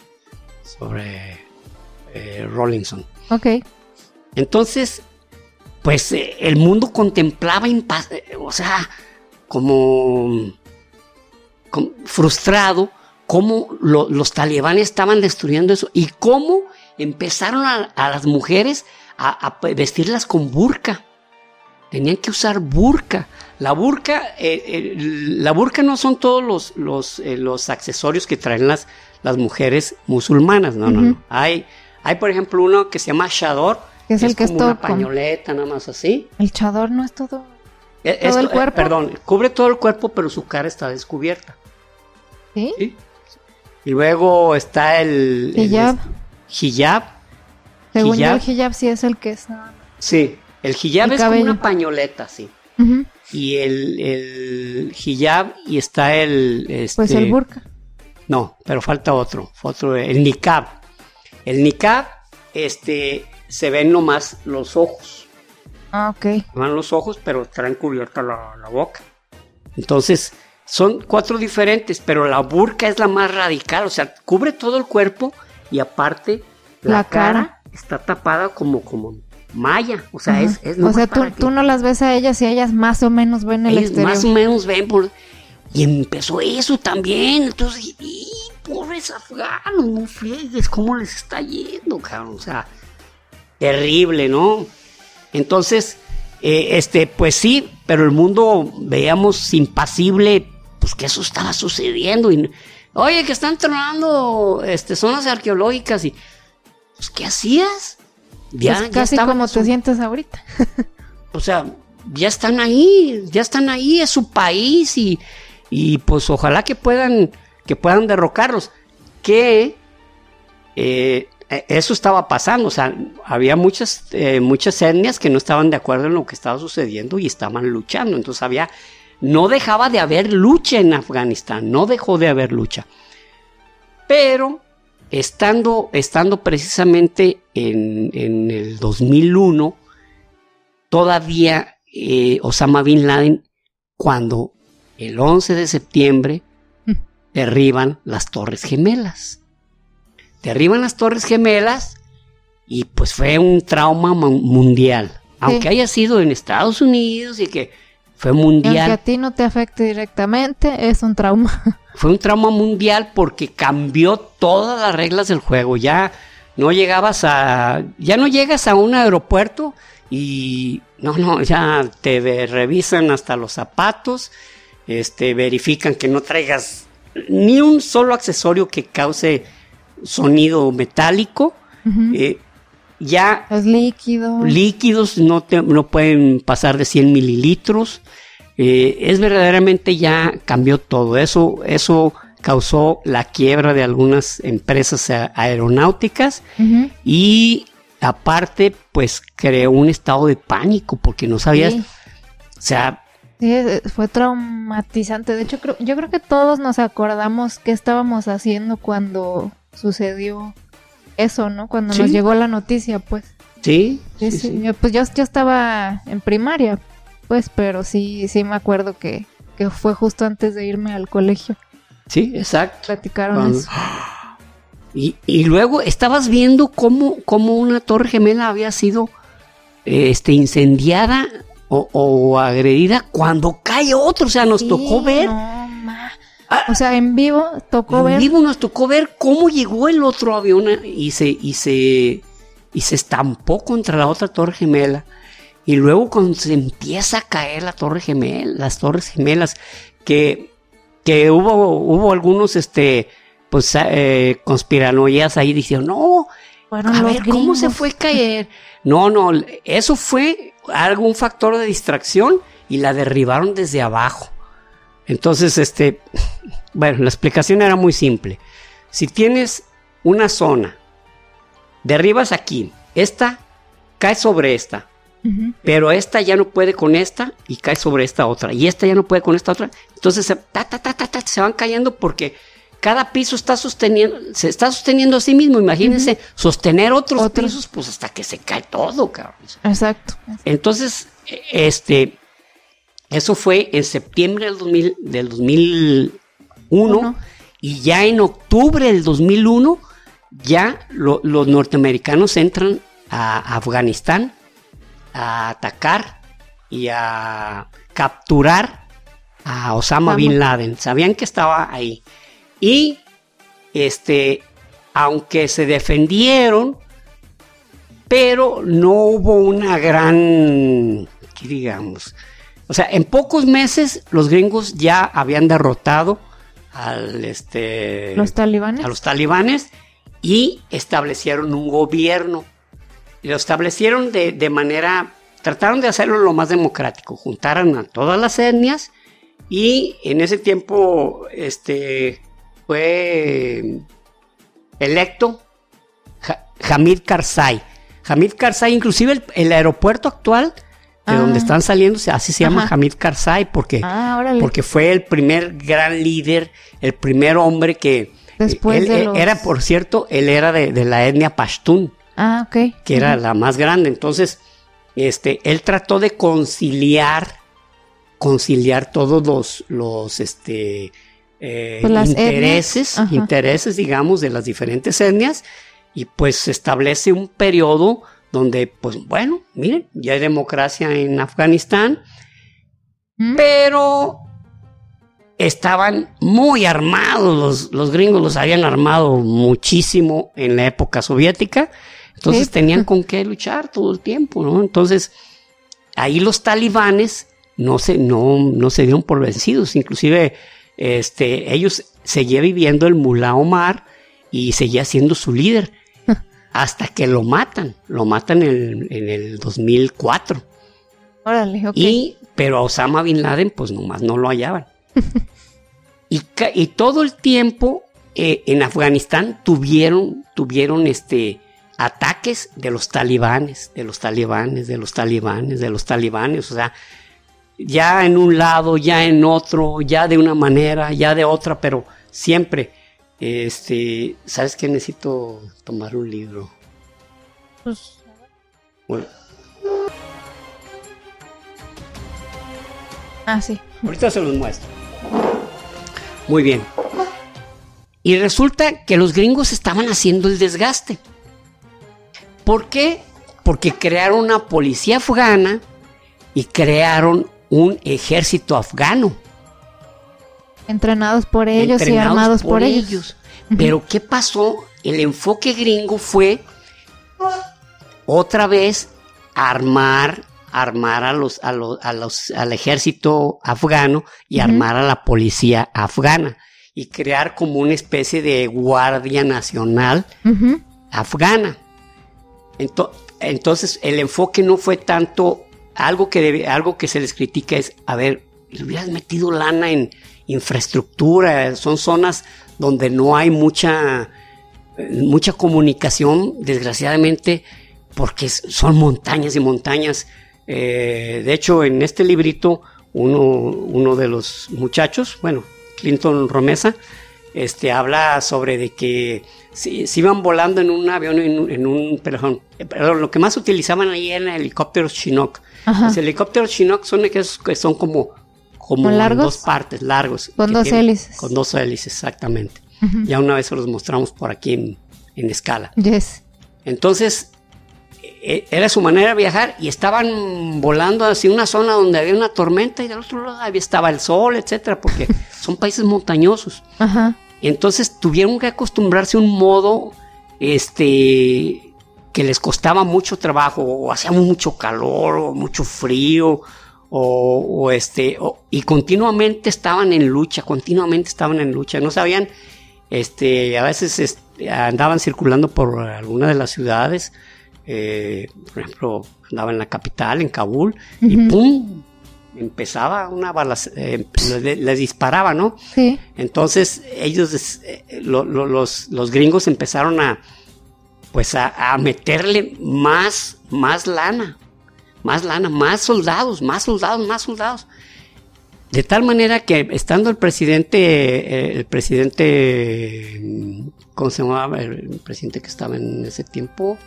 Rawlinson. Ok. Entonces, pues el mundo contemplaba, o sea, como frustrado, cómo los talibanes estaban destruyendo eso y cómo empezaron a las mujeres a vestirlas con burka. Tenían que usar burka. La burka no son todos los accesorios que traen las mujeres musulmanas. No. Hay por ejemplo uno que se llama chador, que es el que como una pañoleta, nada más así. El chador no es todo el cuerpo. Perdón, cubre todo el cuerpo, pero su cara está descubierta. ¿Sí? ¿Sí? Y luego está el hijab. Según yo, el hijab. hijab sí es el que es. Sí, el hijab es como una pañoleta, sí. Y el hijab y está pues el burka. No, pero falta otro, el niqab. El niqab, se ven nomás los ojos. Ah, ok. Van los ojos, pero traen cubierta la boca. Entonces, son 4 diferentes, pero la burka es la más radical, o sea, cubre todo el cuerpo y aparte la cara está tapada como malla, o sea, es o sea, tú no las ves a ellas y ellas más o menos ven el exterior. Más o menos ven y empezó eso también, entonces, pobres afganos, no fregues, ¿cómo les está yendo, cabrón? O sea, terrible, ¿no? Entonces, pues sí, pero el mundo veíamos impasible, pues que eso estaba sucediendo. Y, oye, que están tronando zonas arqueológicas y, pues, ¿qué hacías? Ya, pues casi ya como te sientes ahorita. O sea, ya están ahí, es su país y pues ojalá que puedan derrocarlos. Que eso estaba pasando, o sea, había muchas etnias que no estaban de acuerdo en lo que estaba sucediendo y estaban luchando. Entonces no dejaba de haber lucha en Afganistán, no dejó de haber lucha. Pero estando precisamente en el 2001, todavía Osama Bin Laden, cuando el 11 de septiembre derriban las Torres Gemelas. Derriban las Torres Gemelas y pues fue un trauma mundial. Aunque haya sido en Estados Unidos y que fue mundial. Aunque a ti no te afecte directamente, es un trauma. Fue un trauma mundial porque cambió todas las reglas del juego. Ya no llegas a un aeropuerto y ya te revisan hasta los zapatos, verifican que no traigas ni un solo accesorio que cause sonido metálico. Uh-huh. Ya los líquidos no pueden pasar de 100 mililitros. Es verdaderamente, ya cambió todo. Eso causó la quiebra de algunas empresas aeronáuticas. Uh-huh. Y aparte, pues creó un estado de pánico porque no sabías, sí. O sea, sí, fue traumatizante. De hecho, yo creo que todos nos acordamos qué estábamos haciendo cuando sucedió eso, ¿no? Cuando nos llegó la noticia, pues. Sí. Pues yo estaba en primaria, pues, pero sí me acuerdo que fue justo antes de irme al colegio. Sí, exacto. Platicaron eso. Y luego estabas viendo cómo una torre gemela había sido incendiada o agredida cuando cae otro. O sea, nos tocó ver. O sea, en vivo nos tocó ver cómo llegó el otro avión y se estampó contra la otra torre gemela. Y luego cuando se empieza a caer las torres gemelas, que hubo algunos conspiranoias ahí diciendo, no, a ver, ¿cómo se fue a caer? No, eso fue algún factor de distracción y la derribaron desde abajo. Entonces, bueno, la explicación era muy simple. Si tienes una zona, derribas aquí, esta cae sobre esta, uh-huh. Pero esta ya no puede con esta y cae sobre esta otra, y esta ya no puede con esta otra, entonces se van cayendo porque cada piso se está sosteniendo a sí mismo. Imagínense, uh-huh. Sostener otros pisos, pues hasta que se cae todo, cabrón. Exacto. Entonces, eso fue en septiembre del 2001, y ya en octubre del 2001 ya los norteamericanos entran a Afganistán a atacar y a capturar a Osama Bin Laden. Sabían que estaba ahí. Y aunque se defendieron, pero no hubo una gran, ¿qué digamos? O sea, en pocos meses los gringos ya habían derrotado los talibanes y establecieron un gobierno. Y lo establecieron de manera, trataron de hacerlo lo más democrático, juntaron a todas las etnias, y en ese tiempo fue electo Hamid Karzai. Hamid Karzai, inclusive el aeropuerto actual de donde están saliendo, así se llama, Hamid Karzai, porque fue el primer gran líder, el primer hombre que era, por cierto, él era de la etnia Pashtun, que era la más grande. Entonces, él trató de conciliar todos los intereses, digamos, de las diferentes etnias, y pues se establece un periodo donde, pues bueno, miren, ya hay democracia en Afganistán, pero estaban muy armados, los gringos los habían armado muchísimo en la época soviética. Entonces Sí. tenían con qué luchar todo el tiempo, ¿no? Entonces, ahí los talibanes no se dieron por vencidos. Inclusive, ellos seguían viviendo el Mullah Omar y seguía siendo su líder hasta que lo matan en el 2004. Órale, ok. Pero a Osama Bin Laden pues nomás no lo hallaban. y todo el tiempo en Afganistán tuvieron ataques de los talibanes, o sea, ya en un lado, ya en otro, ya de una manera, ya de otra, pero siempre, ¿sabes qué? Necesito tomar un libro. Pues, Bueno, sí. ahorita se los muestro. Muy bien. Y resulta que los gringos estaban haciendo el desgaste. ¿Por qué? Porque crearon una policía afgana y crearon un ejército afgano. Entrenados por ellos y armados por ellos. Pero ¿qué pasó? El enfoque gringo fue otra vez armar al ejército afgano y armar a la policía afgana y crear como una especie de guardia nacional afgana. Entonces el enfoque no fue tanto algo que se les critica es, a ver, le hubieras metido lana en infraestructura, son zonas donde no hay mucha comunicación, desgraciadamente, porque son montañas y montañas. De hecho, en este librito, uno de los muchachos, Clinton Romesa, habla sobre de que si iban volando en un avión, perdón, lo que más utilizaban ahí eran helicópteros Chinook. Los helicópteros Chinook son esos que son como en dos partes, largos. Con dos hélices. Con dos hélices, exactamente. Ya una vez se los mostramos por aquí en escala. Yes. Entonces, era su manera de viajar y estaban volando hacia una zona donde había una tormenta y del otro lado estaba el sol, etcétera, porque son países montañosos. Entonces tuvieron que acostumbrarse a un modo que les costaba mucho trabajo, o hacía mucho calor, o mucho frío, y continuamente estaban en lucha, no sabían, a veces andaban circulando por alguna de las ciudades. Por ejemplo, andaba en la capital, en Kabul, y ¡pum! Empezaba una balacera, les disparaba, ¿no? Sí. Entonces ellos, los gringos empezaron a meterle más lana, más soldados. De tal manera que estando el presidente, ¿cómo se llamaba? El presidente que estaba en ese tiempo.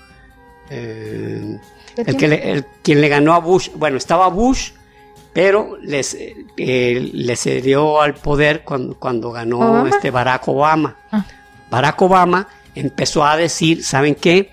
Quien le ganó a Bush, estaba Bush, pero le cedió al poder cuando ganó Barack Obama. Barack Obama empezó a decir, ¿saben qué?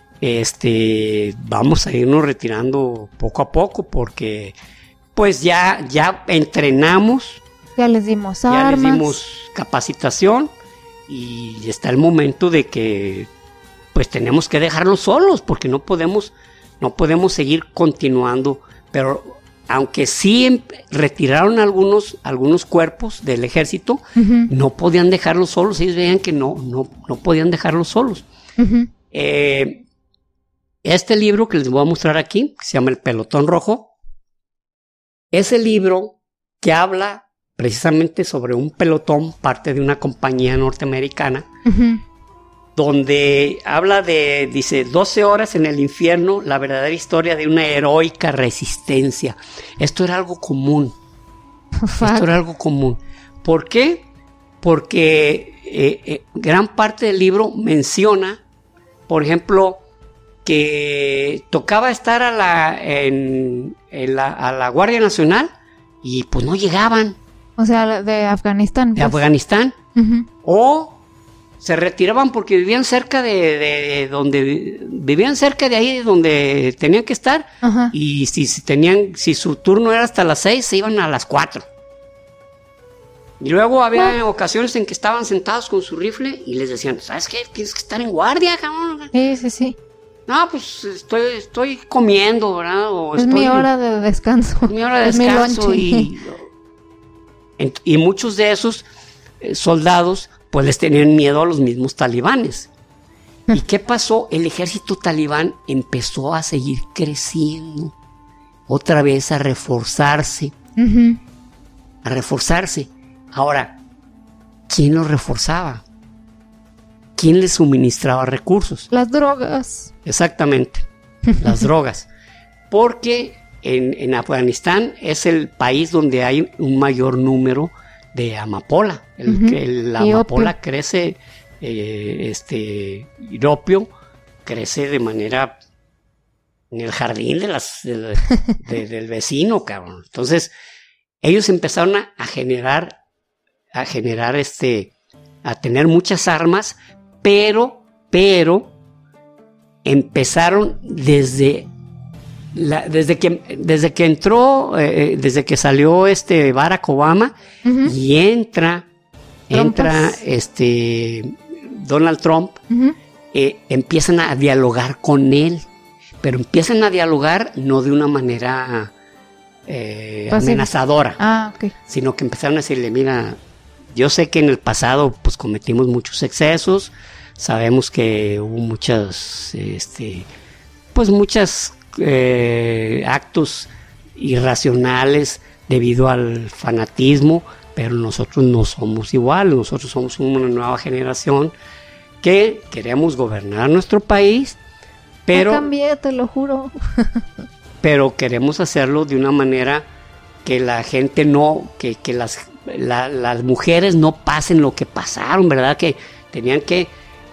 Vamos a irnos retirando poco a poco porque pues ya entrenamos, ya les dimos armas, ya les dimos capacitación y está el momento de que pues tenemos que dejarlos solos porque no podemos seguir continuando. Pero aunque sí retiraron algunos cuerpos del ejército, no podían dejarlos solos. Ellos veían que no podían dejarlos solos. Este libro que les voy a mostrar aquí, que se llama El Pelotón Rojo, es el libro que habla precisamente sobre un pelotón, parte de una compañía norteamericana, donde habla dice, 12 horas en el infierno, la verdadera historia de una heroica resistencia. Esto era algo común. ¿Por qué? Porque gran parte del libro menciona, por ejemplo, que tocaba estar a la Guardia Nacional y pues no llegaban. O sea, de Afganistán. De Afganistán. O se retiraban porque vivían cerca de ahí donde tenían que estar. Y si su turno era hasta las 6, se iban a las 4. Y luego había ocasiones en que estaban sentados con su rifle y les decían, ¿sabes qué? Tienes que estar en guardia, cabrón. Sí. no, pues estoy comiendo, ¿verdad? O es mi hora de descanso. Es mi hora de descanso. Y muchos de esos soldados, pues les tenían miedo a los mismos talibanes. ¿Y qué pasó? El ejército talibán empezó a seguir creciendo, otra vez a reforzarse. Uh-huh. A reforzarse. Ahora, ¿quién los reforzaba? ¿Quién les suministraba recursos? Las drogas. Exactamente, las drogas. Porque en Afganistán es el país donde hay un mayor número de amapola. La amapola crece, el opio crece de manera en el jardín del vecino, cabrón. Entonces, ellos empezaron a generar, a tener muchas armas, pero empezaron desde que entró, desde que salió Barack Obama, uh-huh, y entra Donald Trump, uh-huh, empiezan a dialogar con él, pero empiezan a dialogar no de una manera amenazadora, okay, sino que empezaron a decirle, mira, yo sé que en el pasado pues cometimos muchos excesos, sabemos que hubo muchos actos irracionales debido al fanatismo, pero nosotros no somos igual, nosotros somos una nueva generación que queremos gobernar nuestro país, pero... No cambié, te lo juro. Pero queremos hacerlo de una manera que la gente no, que las mujeres no pasen lo que pasaron, ¿verdad? Que tenían que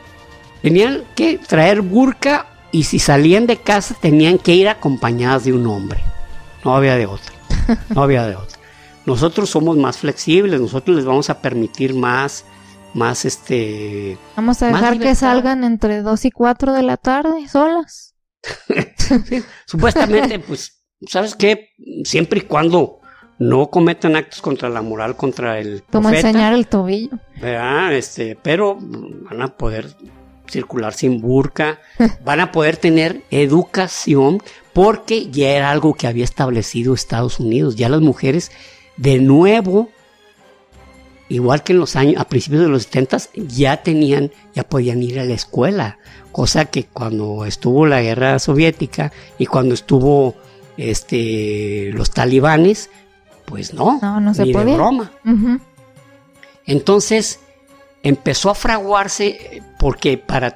traer burka, y si salían de casa tenían que ir acompañadas de un hombre. No había de otra. Nosotros somos más flexibles, nosotros les vamos a permitir más vamos a dejar que salgan entre 2 y 4 de la tarde solas. Sí, supuestamente, pues, ¿sabes qué? Siempre y cuando no cometan actos contra la moral, contra el como profeta, enseñar el tobillo, ¿verdad? Pero van a poder circular sin burka, van a poder tener educación, porque ya era algo que había establecido Estados Unidos. Ya las mujeres, de nuevo, igual que en los años, a principios de los 70, ya podían ir a la escuela, cosa que cuando estuvo la guerra soviética y cuando estuvo los talibanes, pues no se ni podía. De broma. Uh-huh. Entonces empezó a fraguarse, porque para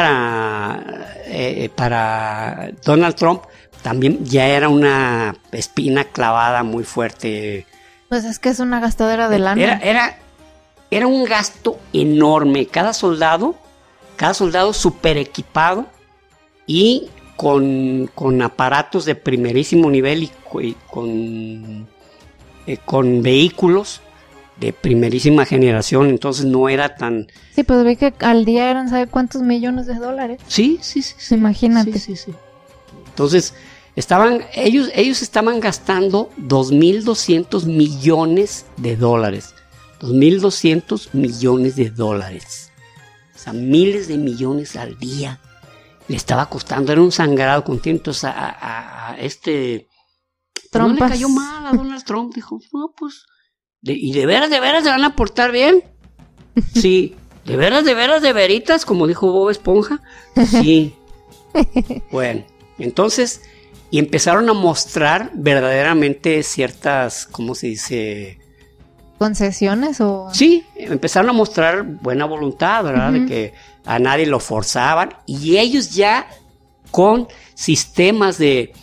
Donald Trump también ya era una espina clavada muy fuerte. Pues es que es una gastadera de lana. Era un gasto enorme. Cada soldado super equipado y con aparatos de primerísimo nivel y con vehículos de primerísima generación. Entonces no era tan... Sí, pues vi que al día eran, ¿sabe cuántos millones de dólares? Sí. Imagínate. Sí. Entonces ellos estaban gastando 2.200 millones de dólares. 2.200 millones de dólares. O sea, miles de millones al día le estaba costando. Era un sangrado continuo. Entonces no le cayó mal a Donald Trump. Dijo, no, pues, ¿y de veras se van a portar bien? Sí. ¿De veras, de veritas? Como dijo Bob Esponja. Sí. Bueno, entonces, y empezaron a mostrar verdaderamente ciertas, ¿cómo se dice? ¿Concesiones o...? Sí, empezaron a mostrar buena voluntad, ¿verdad? Uh-huh. De que a nadie lo forzaban, y ellos ya con sistemas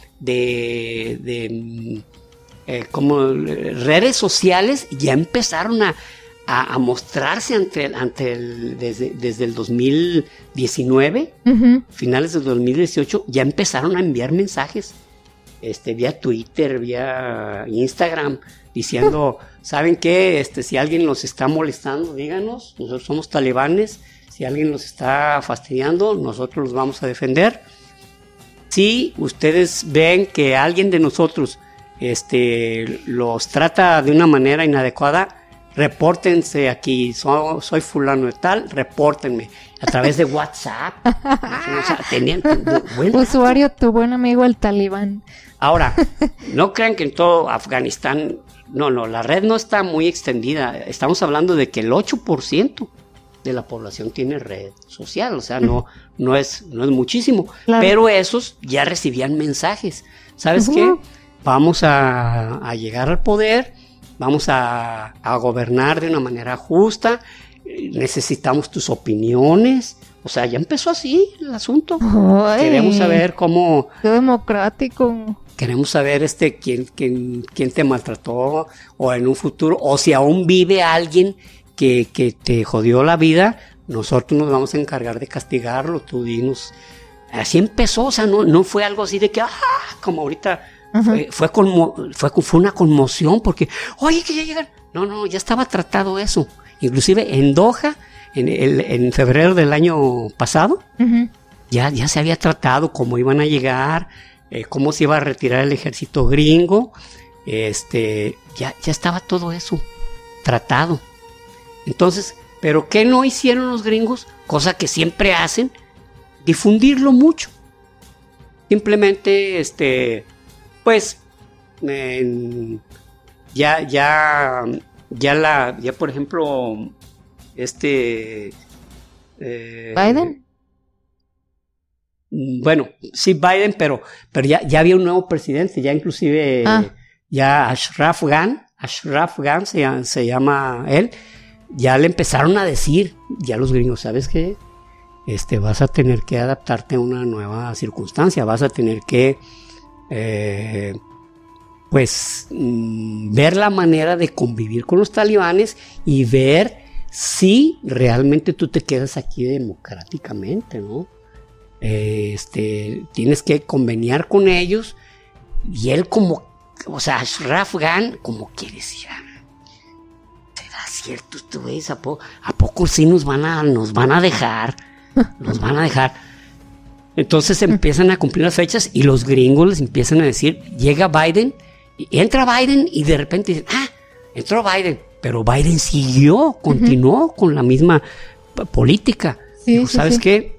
como redes sociales ya empezaron a mostrarse desde el 2019, uh-huh, finales del 2018, ya empezaron a enviar mensajes vía Twitter, vía Instagram, diciendo, ¿saben qué? Si alguien los está molestando, díganos, nosotros somos talibanes, si alguien los está fastidiando, nosotros los vamos a defender. Si ustedes ven que alguien de nosotros los trata de una manera inadecuada, repórtense aquí, soy fulano de tal, repórtenme a través de WhatsApp. O sea, tenían usuario, tu buen amigo el talibán. Ahora, no crean que en todo Afganistán, no, la red no está muy extendida. Estamos hablando de que el 8% de la población tiene red social, o sea, no es muchísimo, claro. Pero esos ya recibían mensajes. ¿Sabes qué? Vamos a llegar al poder, vamos a gobernar de una manera justa, necesitamos tus opiniones. O sea, ya empezó así el asunto. Ay, queremos saber cómo... Qué democrático. Queremos saber quién te maltrató, o en un futuro, o si aún vive alguien que te jodió la vida, nosotros nos vamos a encargar de castigarlo, tú dinos. Así empezó, o sea, no fue algo así de que, como ahorita... Fue una conmoción porque, oye, que ya llegan. No, ya estaba tratado eso. Inclusive en Doha, en febrero del año pasado, ya se había tratado cómo iban a llegar, cómo se iba a retirar el ejército gringo. Ya estaba todo eso tratado. Entonces, ¿pero qué no hicieron los gringos? Cosa que siempre hacen, difundirlo mucho. Simplemente, pues ya por ejemplo ¿Biden? Bueno, sí, Biden, pero ya había un nuevo presidente, ya inclusive ya Ashraf Ghani se llama él, ya le empezaron a decir, ya los gringos, ¿sabes qué? Vas a tener que adaptarte a una nueva circunstancia, vas a tener que ver la manera de convivir con los talibanes y ver si realmente tú te quedas aquí democráticamente, ¿no? Tienes que conveniar con ellos. Y él Ashraf Ghani, como que decía, ¿será cierto esto es? ¿A poco sí nos van a dejar? Nos van a dejar. Entonces empiezan a cumplir las fechas y los gringos les empiezan a decir, llega Biden, entra Biden y de repente dicen, entró Biden, pero Biden continuó con la misma política. Sí, dijo, ¿sabes qué?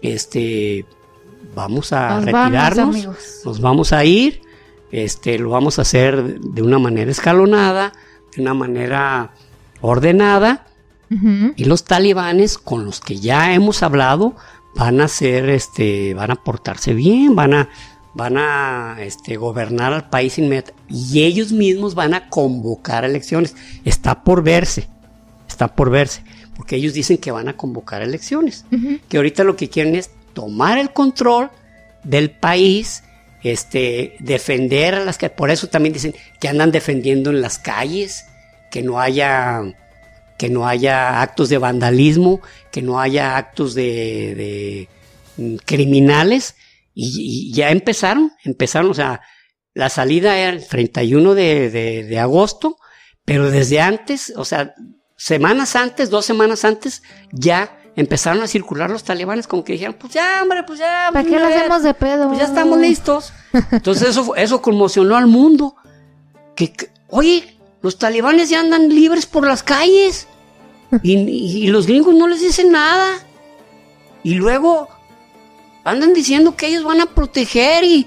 Vamos a retirarnos, nos vamos a ir, lo vamos a hacer de una manera escalonada, de una manera ordenada, y los talibanes con los que ya hemos hablado van a van a portarse bien, van a gobernar al país inmediatamente, y ellos mismos van a convocar elecciones. Está por verse, porque ellos dicen que van a convocar elecciones, que ahorita lo que quieren es tomar el control del país, defender a las que, por eso también dicen que andan defendiendo en las calles, que no haya actos de vandalismo, que no haya actos de criminales, y ya empezaron, o sea, la salida era el 31 de agosto, pero desde antes, o sea, 2 semanas antes, ya empezaron a circular los talibanes, como que dijeron, pues ya, hombre, pues ya. ¿Para qué lo hacemos de pedo? Pues ya estamos listos. Entonces eso conmocionó al mundo. Oye, los talibanes ya andan libres por las calles. Y los gringos no les dicen nada. Y luego andan diciendo que ellos van a proteger y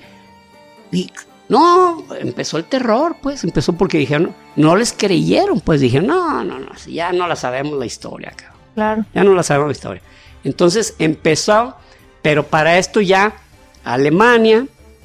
no, empezó el terror, pues. Empezó porque dijeron, no les creyeron, pues dijeron, no, ya no la sabemos la historia, cabrón. Claro. Ya no la sabemos la historia. Entonces empezó, pero para esto ya Alemania,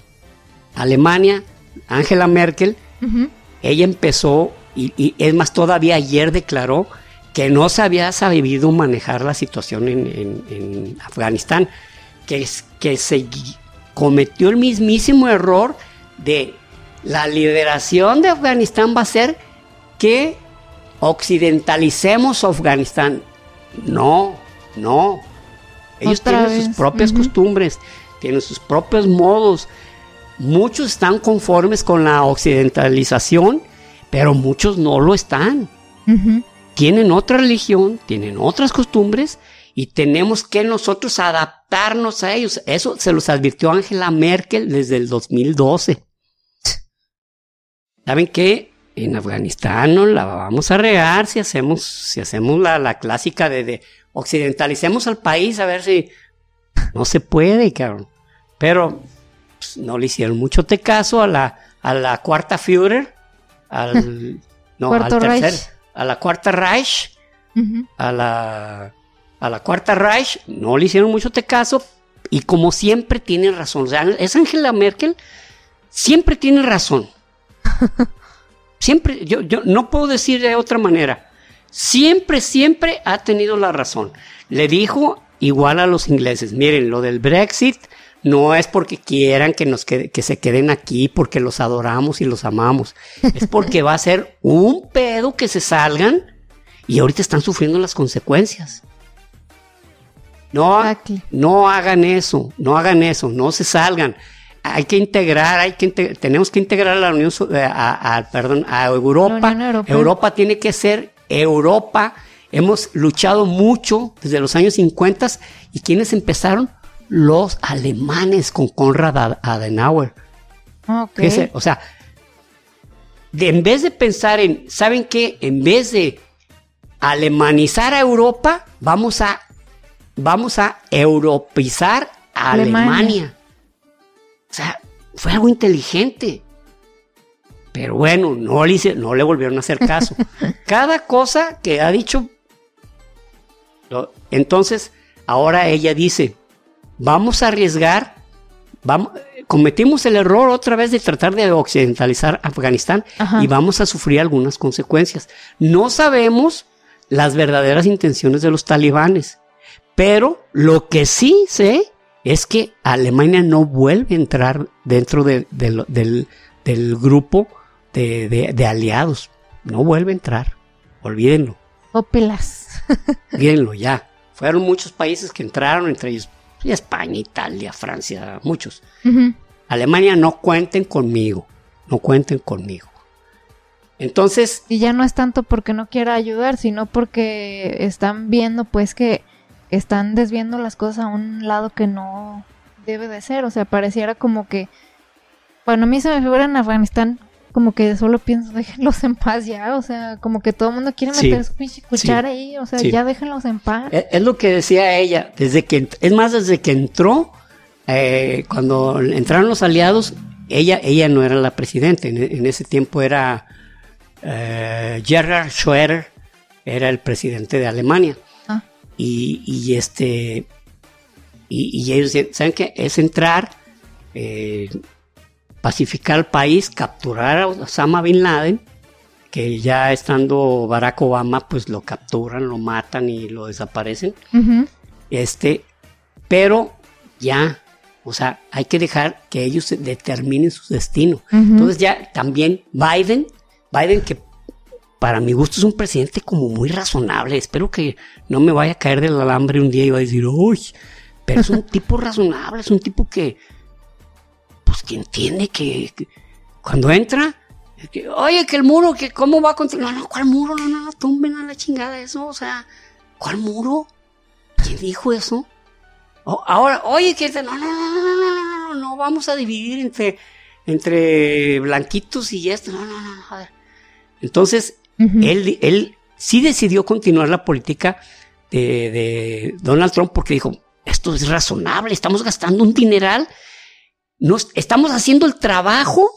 Angela Merkel, ella empezó, y es más, todavía ayer declaró que no se había sabido manejar la situación en Afganistán, que se cometió el mismísimo error de la liberación de Afganistán va a ser que occidentalicemos Afganistán. No. Ellos tienen sus propias costumbres, tienen sus propios modos. Muchos están conformes con la occidentalización, pero muchos no lo están. Tienen otra religión, tienen otras costumbres, y tenemos que nosotros adaptarnos a ellos. Eso se los advirtió Angela Merkel desde el 2012. ¿Saben qué? en Afganistán no la vamos a regar si hacemos la clásica de occidentalicemos al país a ver si no se puede, cabrón. Pero pues, no le hicieron mucho caso a la cuarta Führer, al tercer, Reich. A la cuarta Reich, uh-huh. a la cuarta Reich, no le hicieron mucho caso, y como siempre tiene razón. O sea, es Angela Merkel, siempre tiene razón. Siempre, yo no puedo decir de otra manera. Siempre ha tenido la razón. Le dijo igual a los ingleses, miren, lo del Brexit no es porque quieran que se queden aquí, porque los adoramos y los amamos. Es porque va a ser un pedo que se salgan y ahorita están sufriendo las consecuencias. No hagan eso, no se salgan. Hay que integrar, tenemos que integrar a la Unión, a Europa. Europa tiene que ser Europa. Hemos luchado mucho desde los años 50. ¿Y quiénes empezaron? Los alemanes con Konrad Adenauer. Okay. O sea, en vez de pensar ¿saben qué? En vez de alemanizar a Europa, vamos a europeizar a Alemania. O sea, fue algo inteligente. Pero bueno, no le volvieron a hacer caso. Cada cosa que ha dicho. Entonces, ahora ella dice, vamos a arriesgar, cometimos el error otra vez de tratar de occidentalizar Afganistán. Ajá. Y vamos a sufrir algunas consecuencias. No sabemos las verdaderas intenciones de los talibanes, pero lo que sí sé es que Alemania no vuelve a entrar dentro del grupo de aliados. No vuelve a entrar. Olvídenlo. Ópelas. Olvídenlo ya. Fueron muchos países que entraron, entre ellos España, Italia, Francia, muchos. Uh-huh. Alemania, no cuenten conmigo. No cuenten conmigo. Entonces... Y ya no es tanto porque no quiera ayudar, sino porque están viendo pues que están desviando las cosas a un lado que no debe de ser. O sea, pareciera como que, bueno, a mí se me figura en Afganistán como que solo pienso, déjenlos en paz ya. O sea, como que todo el mundo quiere meter su pinche cuchara ahí. O sea, ya déjenlos en paz. Es lo que decía ella, desde que entró, cuando entraron los aliados, ella no era la presidenta. En ese tiempo era Gerhard Schröder, era el presidente de Alemania. Y ellos decían, ¿saben qué? Es entrar, pacificar el país, capturar a Osama Bin Laden, que ya estando Barack Obama, pues lo capturan, lo matan y lo desaparecen. Uh-huh. Pero ya, o sea, hay que dejar que ellos determinen su destino. Uh-huh. Entonces ya también Biden que para mi gusto es un presidente como muy razonable. Espero que no me vaya a caer del alambre un día y va a decir, uy, pero es un tipo razonable, es un tipo que, pues que entiende que cuando entra, oye, que el muro, que cómo va a continuar. No, ¿cuál muro? No, tumben a la chingada eso, o sea, ¿cuál muro? ¿Quién dijo eso? Ahora, oye, que no, vamos a dividir entre blanquitos y esto, no, joder. Entonces, uh-huh. él sí decidió continuar la política de Donald Trump porque dijo, esto es razonable, estamos gastando un dineral, estamos haciendo el trabajo.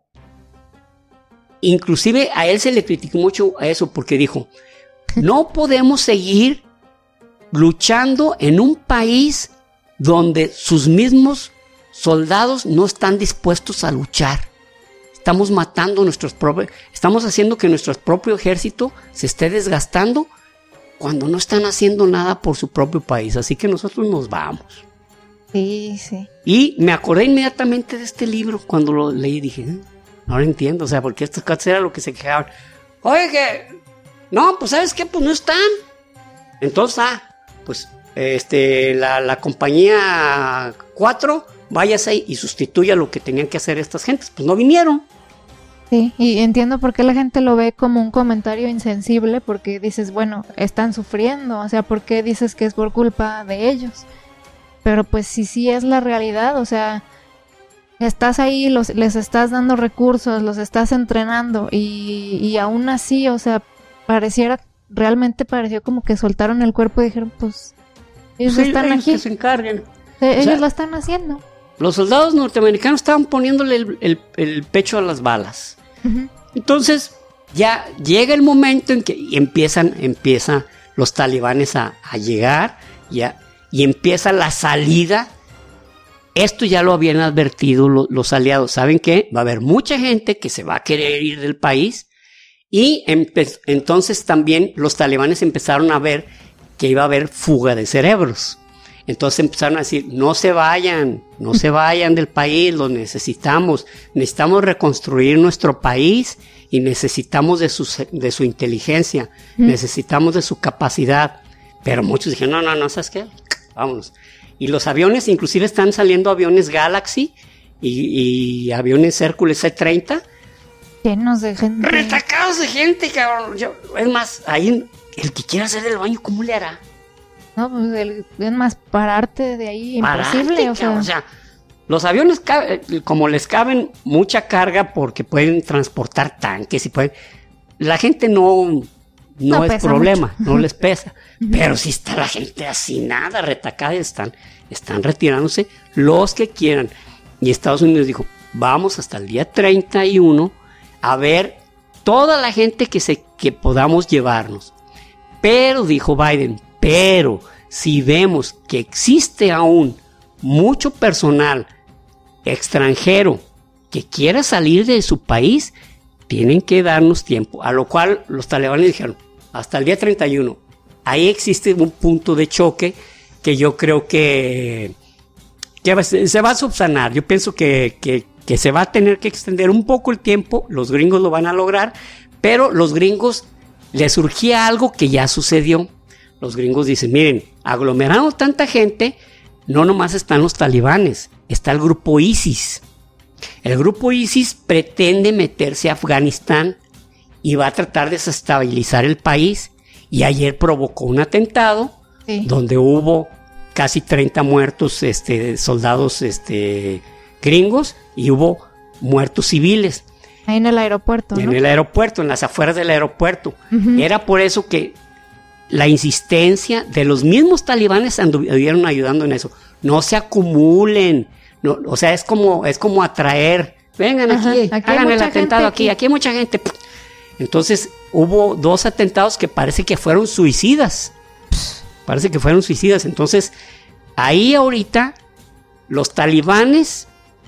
Inclusive a él se le criticó mucho a eso porque dijo, no podemos seguir luchando en un país donde sus mismos soldados no están dispuestos a luchar. Estamos matando estamos haciendo que nuestro propio ejército se esté desgastando cuando no están haciendo nada por su propio país. Así que nosotros nos vamos. Sí. Y me acordé inmediatamente de este libro cuando lo leí. Dije, no lo entiendo. O sea, porque estos cuates era lo que se quejaban. Oye, que... No, pues ¿sabes qué? Pues no están. Entonces, pues la compañía 4, váyase y sustituya lo que tenían que hacer estas gentes. Pues no vinieron. Sí, y entiendo por qué la gente lo ve como un comentario insensible, porque dices, bueno, están sufriendo, o sea, ¿por qué dices que es por culpa de ellos? Pero pues sí es la realidad, o sea, estás ahí, les estás dando recursos, los estás entrenando y aún así, o sea, realmente pareció como que soltaron el cuerpo y dijeron, pues, ellos están ellos aquí. Que se encarguen. Ellos lo están haciendo. Los soldados norteamericanos estaban poniéndole el pecho a las balas. Uh-huh. Entonces, ya llega el momento en que empiezan los talibanes a llegar y empieza la salida. Esto ya lo habían advertido los aliados. ¿Saben qué? Va a haber mucha gente que se va a querer ir del país. Y entonces también los talibanes empezaron a ver que iba a haber fuga de cerebros. Entonces empezaron a decir, no se vayan del país, los necesitamos reconstruir nuestro país y necesitamos de su inteligencia, necesitamos de su capacidad. Pero muchos dijeron, no, ¿sabes qué? Vámonos. Y los aviones, inclusive están saliendo aviones Galaxy y aviones Hércules C-30. Llenos de gente. Retacados de gente, cabrón. Es más, ahí el que quiera hacer el baño, ¿cómo le hará? No, pues es más, pararte de ahí imposible. O sea, los aviones, como les caben mucha carga porque pueden transportar tanques y pueden... La gente no es problema, mucho. No les pesa. Pero si está la gente hacinada, retacada, y están retirándose los que quieran. Y Estados Unidos dijo, vamos hasta el día 31 a ver toda la gente que podamos llevarnos. Pero, dijo Biden, si vemos que existe aún mucho personal extranjero que quiera salir de su país, tienen que darnos tiempo. A lo cual los talibanes dijeron, hasta el día 31. Ahí existe un punto de choque que yo creo que se va a subsanar. Yo pienso que se va a tener que extender un poco el tiempo. Los gringos lo van a lograr, pero los gringos les surgía algo que ya sucedió. Los gringos dicen, miren, aglomerando tanta gente, no nomás están los talibanes, está el grupo ISIS. El grupo ISIS pretende meterse a Afganistán y va a tratar de desestabilizar el país. Y ayer provocó un atentado donde hubo casi 30 muertos, soldados gringos, y hubo muertos civiles. Ahí en el aeropuerto, ¿no? En el aeropuerto, en las afueras del aeropuerto. Uh-huh. Era por eso que la insistencia de los mismos talibanes anduvieron ayudando en eso. No se acumulen. No, o sea, es como atraer. Vengan aquí hagan el atentado aquí hay mucha gente. Entonces hubo 2 atentados que parece que fueron suicidas. Entonces ahí ahorita los talibanes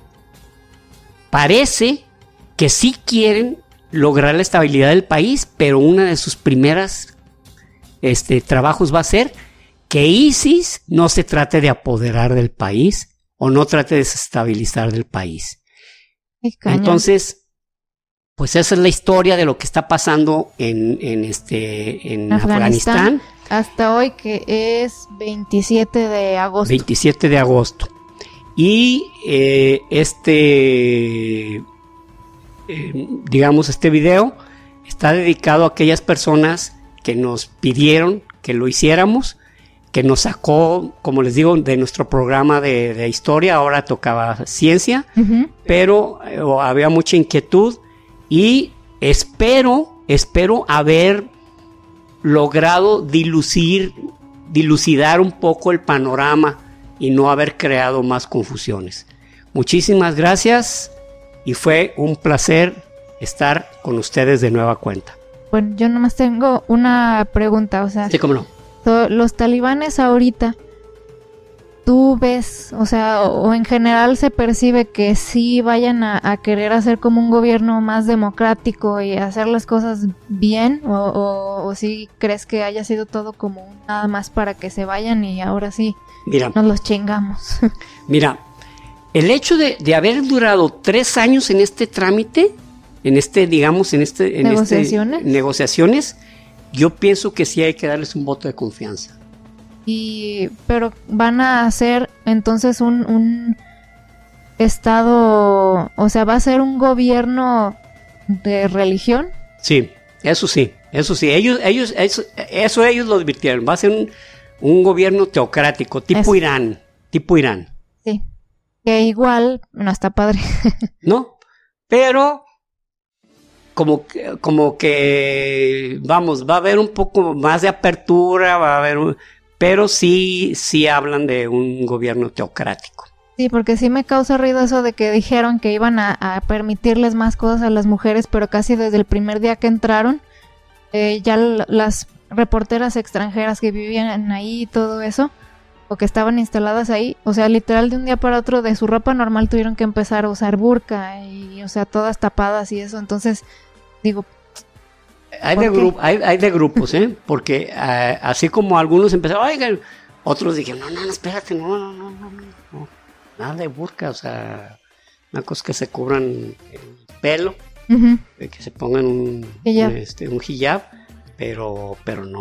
parece que sí quieren lograr la estabilidad del país, pero una de sus primeras trabajos va a ser que ISIS no se trate de apoderar del país o no trate de desestabilizar del país. Entonces, pues esa es la historia de lo que está pasando en Afganistán. Hasta hoy, que es 27 de agosto. 27 de agosto. Y digamos, este video está dedicado a aquellas personas que nos pidieron que lo hiciéramos, que nos sacó, como les digo, de nuestro programa de historia. Ahora tocaba ciencia, pero había mucha inquietud. Y espero haber logrado dilucidar un poco el panorama y no haber creado más confusiones. Muchísimas gracias y fue un placer estar con ustedes de nueva cuenta. Bueno, yo nomás tengo una pregunta, o sea... Sí, cómo no. Los talibanes ahorita, tú ves, o sea, o en general se percibe que sí vayan a querer hacer como un gobierno más democrático y hacer las cosas bien, o sí crees que haya sido todo como nada más para que se vayan y ahora sí nos los chingamos. Mira, el hecho de haber durado 3 años en este trámite, negociaciones, yo pienso que sí hay que darles un voto de confianza. Pero van a hacer entonces un estado, o sea, va a ser un gobierno de religión. Sí, eso sí, ellos lo advirtieron, va a ser un gobierno teocrático, tipo Irán. Sí, que igual no está padre. ¿No? Pero como que, vamos, va a haber un poco más de apertura, va a haber pero sí hablan de un gobierno teocrático. Sí, porque sí me causa ruido eso de que dijeron que iban a permitirles más cosas a las mujeres, pero casi desde el primer día que entraron, ya las reporteras extranjeras que vivían ahí y todo eso, o que estaban instaladas ahí, o sea, literal de un día para otro de su ropa normal tuvieron que empezar a usar burka y, o sea, todas tapadas y eso, entonces, digo... Hay de grupos, porque así como algunos empezaron, oigan, otros dijeron, no, espérate, no, nada de burka, o sea, una cosa que se cubran el pelo, que se pongan un hijab, pero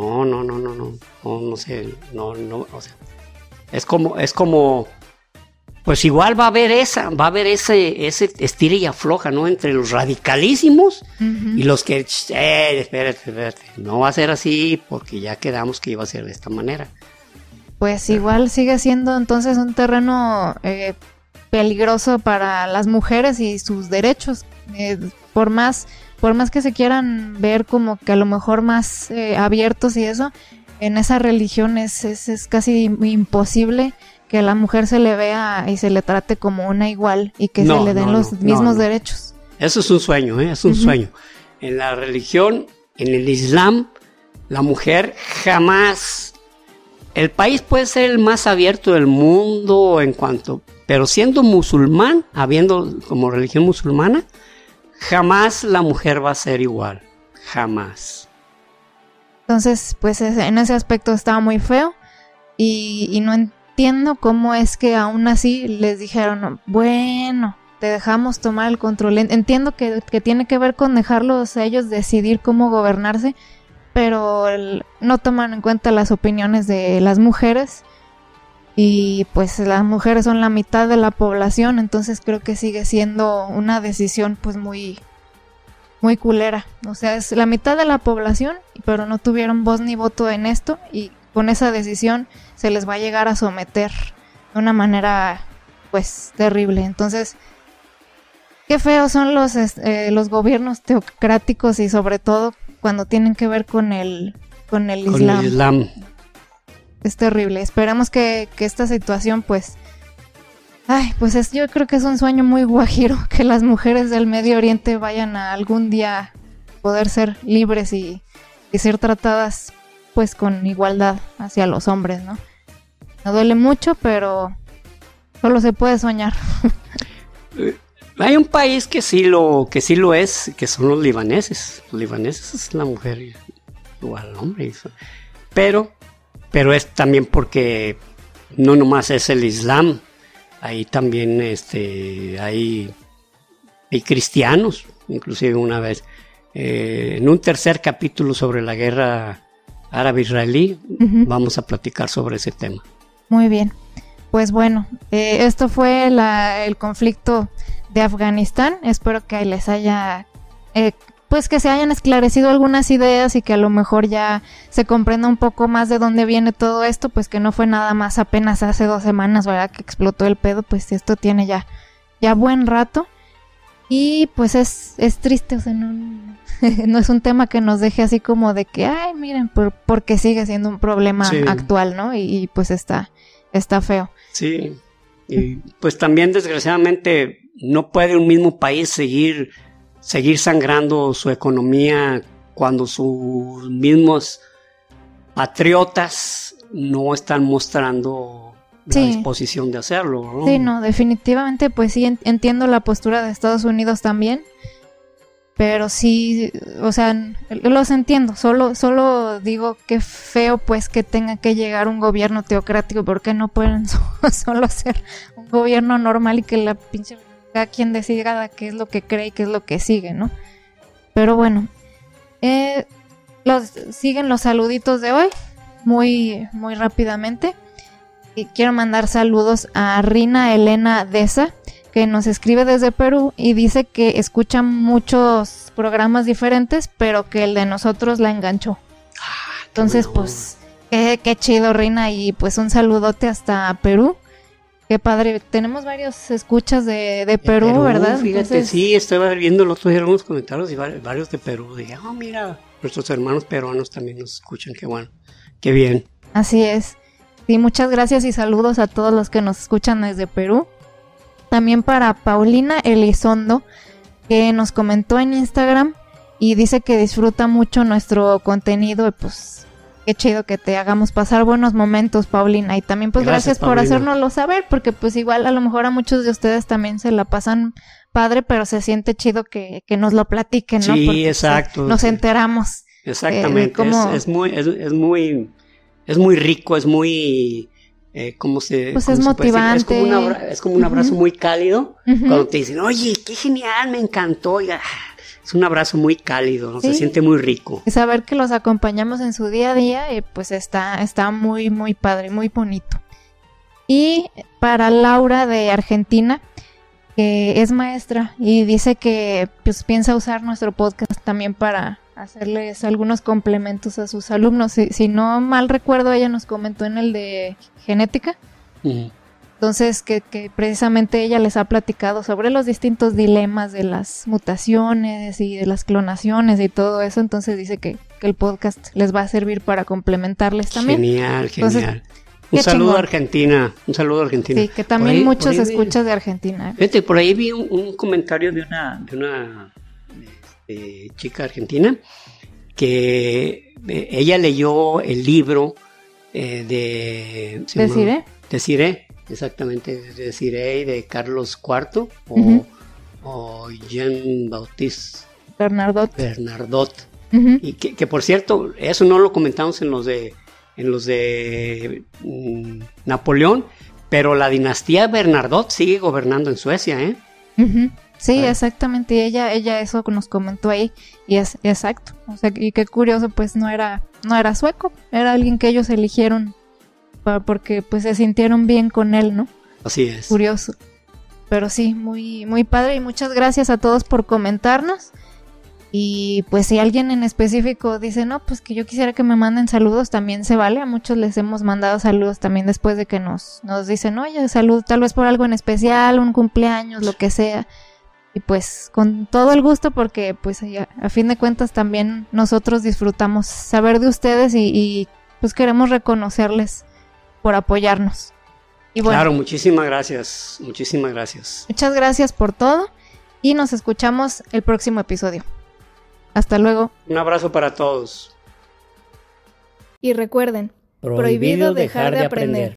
no sé, o sea, es como, pues igual va a haber ese estira y afloja, ¿no? Entre los radicalísimos y los que, espérate, no va a ser así porque ya quedamos que iba a ser de esta manera. Pues igual sigue siendo entonces un terreno peligroso para las mujeres y sus derechos. Por más que se quieran ver como que a lo mejor más abiertos y eso, en esa religión es casi imposible que a la mujer se le vea y se le trate como una igual y que se le den los mismos derechos. Eso es un sueño, es un sueño. En la religión, en el Islam, la mujer jamás... El país puede ser el más abierto del mundo pero siendo musulmán, habiendo como religión musulmana, jamás la mujer va a ser igual, jamás. Entonces, pues en ese aspecto estaba muy feo y no entiendo cómo es que aún así les dijeron, bueno, te dejamos tomar el control. Entiendo que tiene que ver con dejarlos a ellos decidir cómo gobernarse, pero no toman en cuenta las opiniones de las mujeres y pues las mujeres son la mitad de la población, entonces creo que sigue siendo una decisión pues muy, muy culera. O sea, es la mitad de la población, pero no tuvieron voz ni voto en esto y con esa decisión se les va a llegar a someter de una manera pues terrible. Entonces, qué feos son los gobiernos teocráticos y sobre todo cuando tienen que ver con el Islam. Es terrible. Esperamos que esta situación pues yo creo que es un sueño muy guajiro que las mujeres del Medio Oriente vayan a algún día poder ser libres y ser tratadas pues con igualdad hacia los hombres, ¿no? Me duele mucho, pero solo se puede soñar. Hay un país que sí lo es, que son los libaneses. Los libaneses es la mujer igual al hombre. Pero es también porque no nomás es el Islam. Ahí también hay cristianos. Inclusive una vez, en un tercer capítulo sobre la guerra árabe-israelí, vamos a platicar sobre ese tema. Muy bien. Pues bueno, esto fue el conflicto de Afganistán. Espero que les haya pues que se hayan esclarecido algunas ideas y que a lo mejor ya se comprenda un poco más de dónde viene todo esto, pues que no fue nada más apenas hace 2 semanas, ¿verdad? Que explotó el pedo, pues esto tiene ya buen rato y pues es triste, o sea, no es un tema que nos deje así como de que, ay, miren, porque sigue siendo un problema actual, ¿no? Y pues está feo. Sí, y pues también desgraciadamente no puede un mismo país seguir sangrando su economía cuando sus mismos patriotas no están mostrando la disposición de hacerlo, ¿no? Sí, no, definitivamente, pues sí, entiendo la postura de Estados Unidos también, pero sí, o sea, los entiendo, solo digo que feo pues que tenga que llegar un gobierno teocrático, porque no pueden solo ser un gobierno normal y que la pinche cada quien decida qué es lo que cree y qué es lo que sigue, ¿no? Pero bueno, siguen los saluditos de hoy muy, muy rápidamente. Y quiero mandar saludos a Rina Elena Deza, que nos escribe desde Perú y dice que escucha muchos programas diferentes, pero que el de nosotros la enganchó. Entonces, bueno, pues, qué chido, Rina, y pues un saludote hasta Perú. Qué padre, tenemos varios escuchas de Perú, ¿verdad? Fíjate, entonces... sí, estaba viendo el otro día algunos comentarios y varios de Perú. Dije, mira, nuestros hermanos peruanos también nos escuchan, qué bueno, qué bien. Así es. Sí, muchas gracias y saludos a todos los que nos escuchan desde Perú. También para Paulina Elizondo, que nos comentó en Instagram y dice que disfruta mucho nuestro contenido y pues... Qué chido que te hagamos pasar buenos momentos, Paulina. Y también pues gracias por hacérnoslo saber, porque pues igual a lo mejor a muchos de ustedes también se la pasan padre, pero se siente chido que nos lo platiquen, ¿no? Sí, porque, exacto. Nos enteramos. Exactamente. Es muy rico, es muy... Pues es motivante. Es como un abrazo muy cálido. Cuando te dicen, oye, qué genial, me encantó. Es un abrazo muy cálido, ¿no? Sí. Se siente muy rico. Y saber que los acompañamos en su día a día, pues está muy, muy padre, muy bonito. Y para Laura de Argentina, que es maestra y dice que pues piensa usar nuestro podcast también para hacerles algunos complementos a sus alumnos. Si no mal recuerdo, ella nos comentó en el de genética. Entonces, que precisamente ella les ha platicado sobre los distintos dilemas de las mutaciones y de las clonaciones y todo eso. Entonces dice que el podcast les va a servir para complementarles también. Genial, genial. Entonces, un saludo a Argentina, Sí, que también muchos escuchas de Argentina. Fíjate, por ahí vi un comentario de una chica argentina que ella leyó el libro de Desiree, exactamente, de Desiree de Carlos IV o Jean-Baptiste Bernadotte. Y que por cierto, eso no lo comentamos en los de Napoleón, pero la dinastía Bernadotte sigue gobernando en Suecia, ¿eh? Sí, vale. Exactamente, y ella eso nos comentó ahí, y es exacto, o sea, y qué curioso, pues no era sueco, era alguien que ellos eligieron porque pues se sintieron bien con él, ¿no? Así es. Curioso, pero sí, muy, muy padre, y muchas gracias a todos por comentarnos. Y pues si alguien en específico dice, no, pues que yo quisiera que me manden saludos, también se vale. A muchos les hemos mandado saludos también después de que nos dicen, oye, salud, tal vez por algo en especial, un cumpleaños, lo que sea. Y pues con todo el gusto, porque pues a fin de cuentas también nosotros disfrutamos saber de ustedes y pues queremos reconocerles por apoyarnos. Y bueno, claro, muchísimas gracias. Muchas gracias por todo y nos escuchamos el próximo episodio. Hasta luego. Un abrazo para todos. Y recuerden, prohibido dejar de aprender.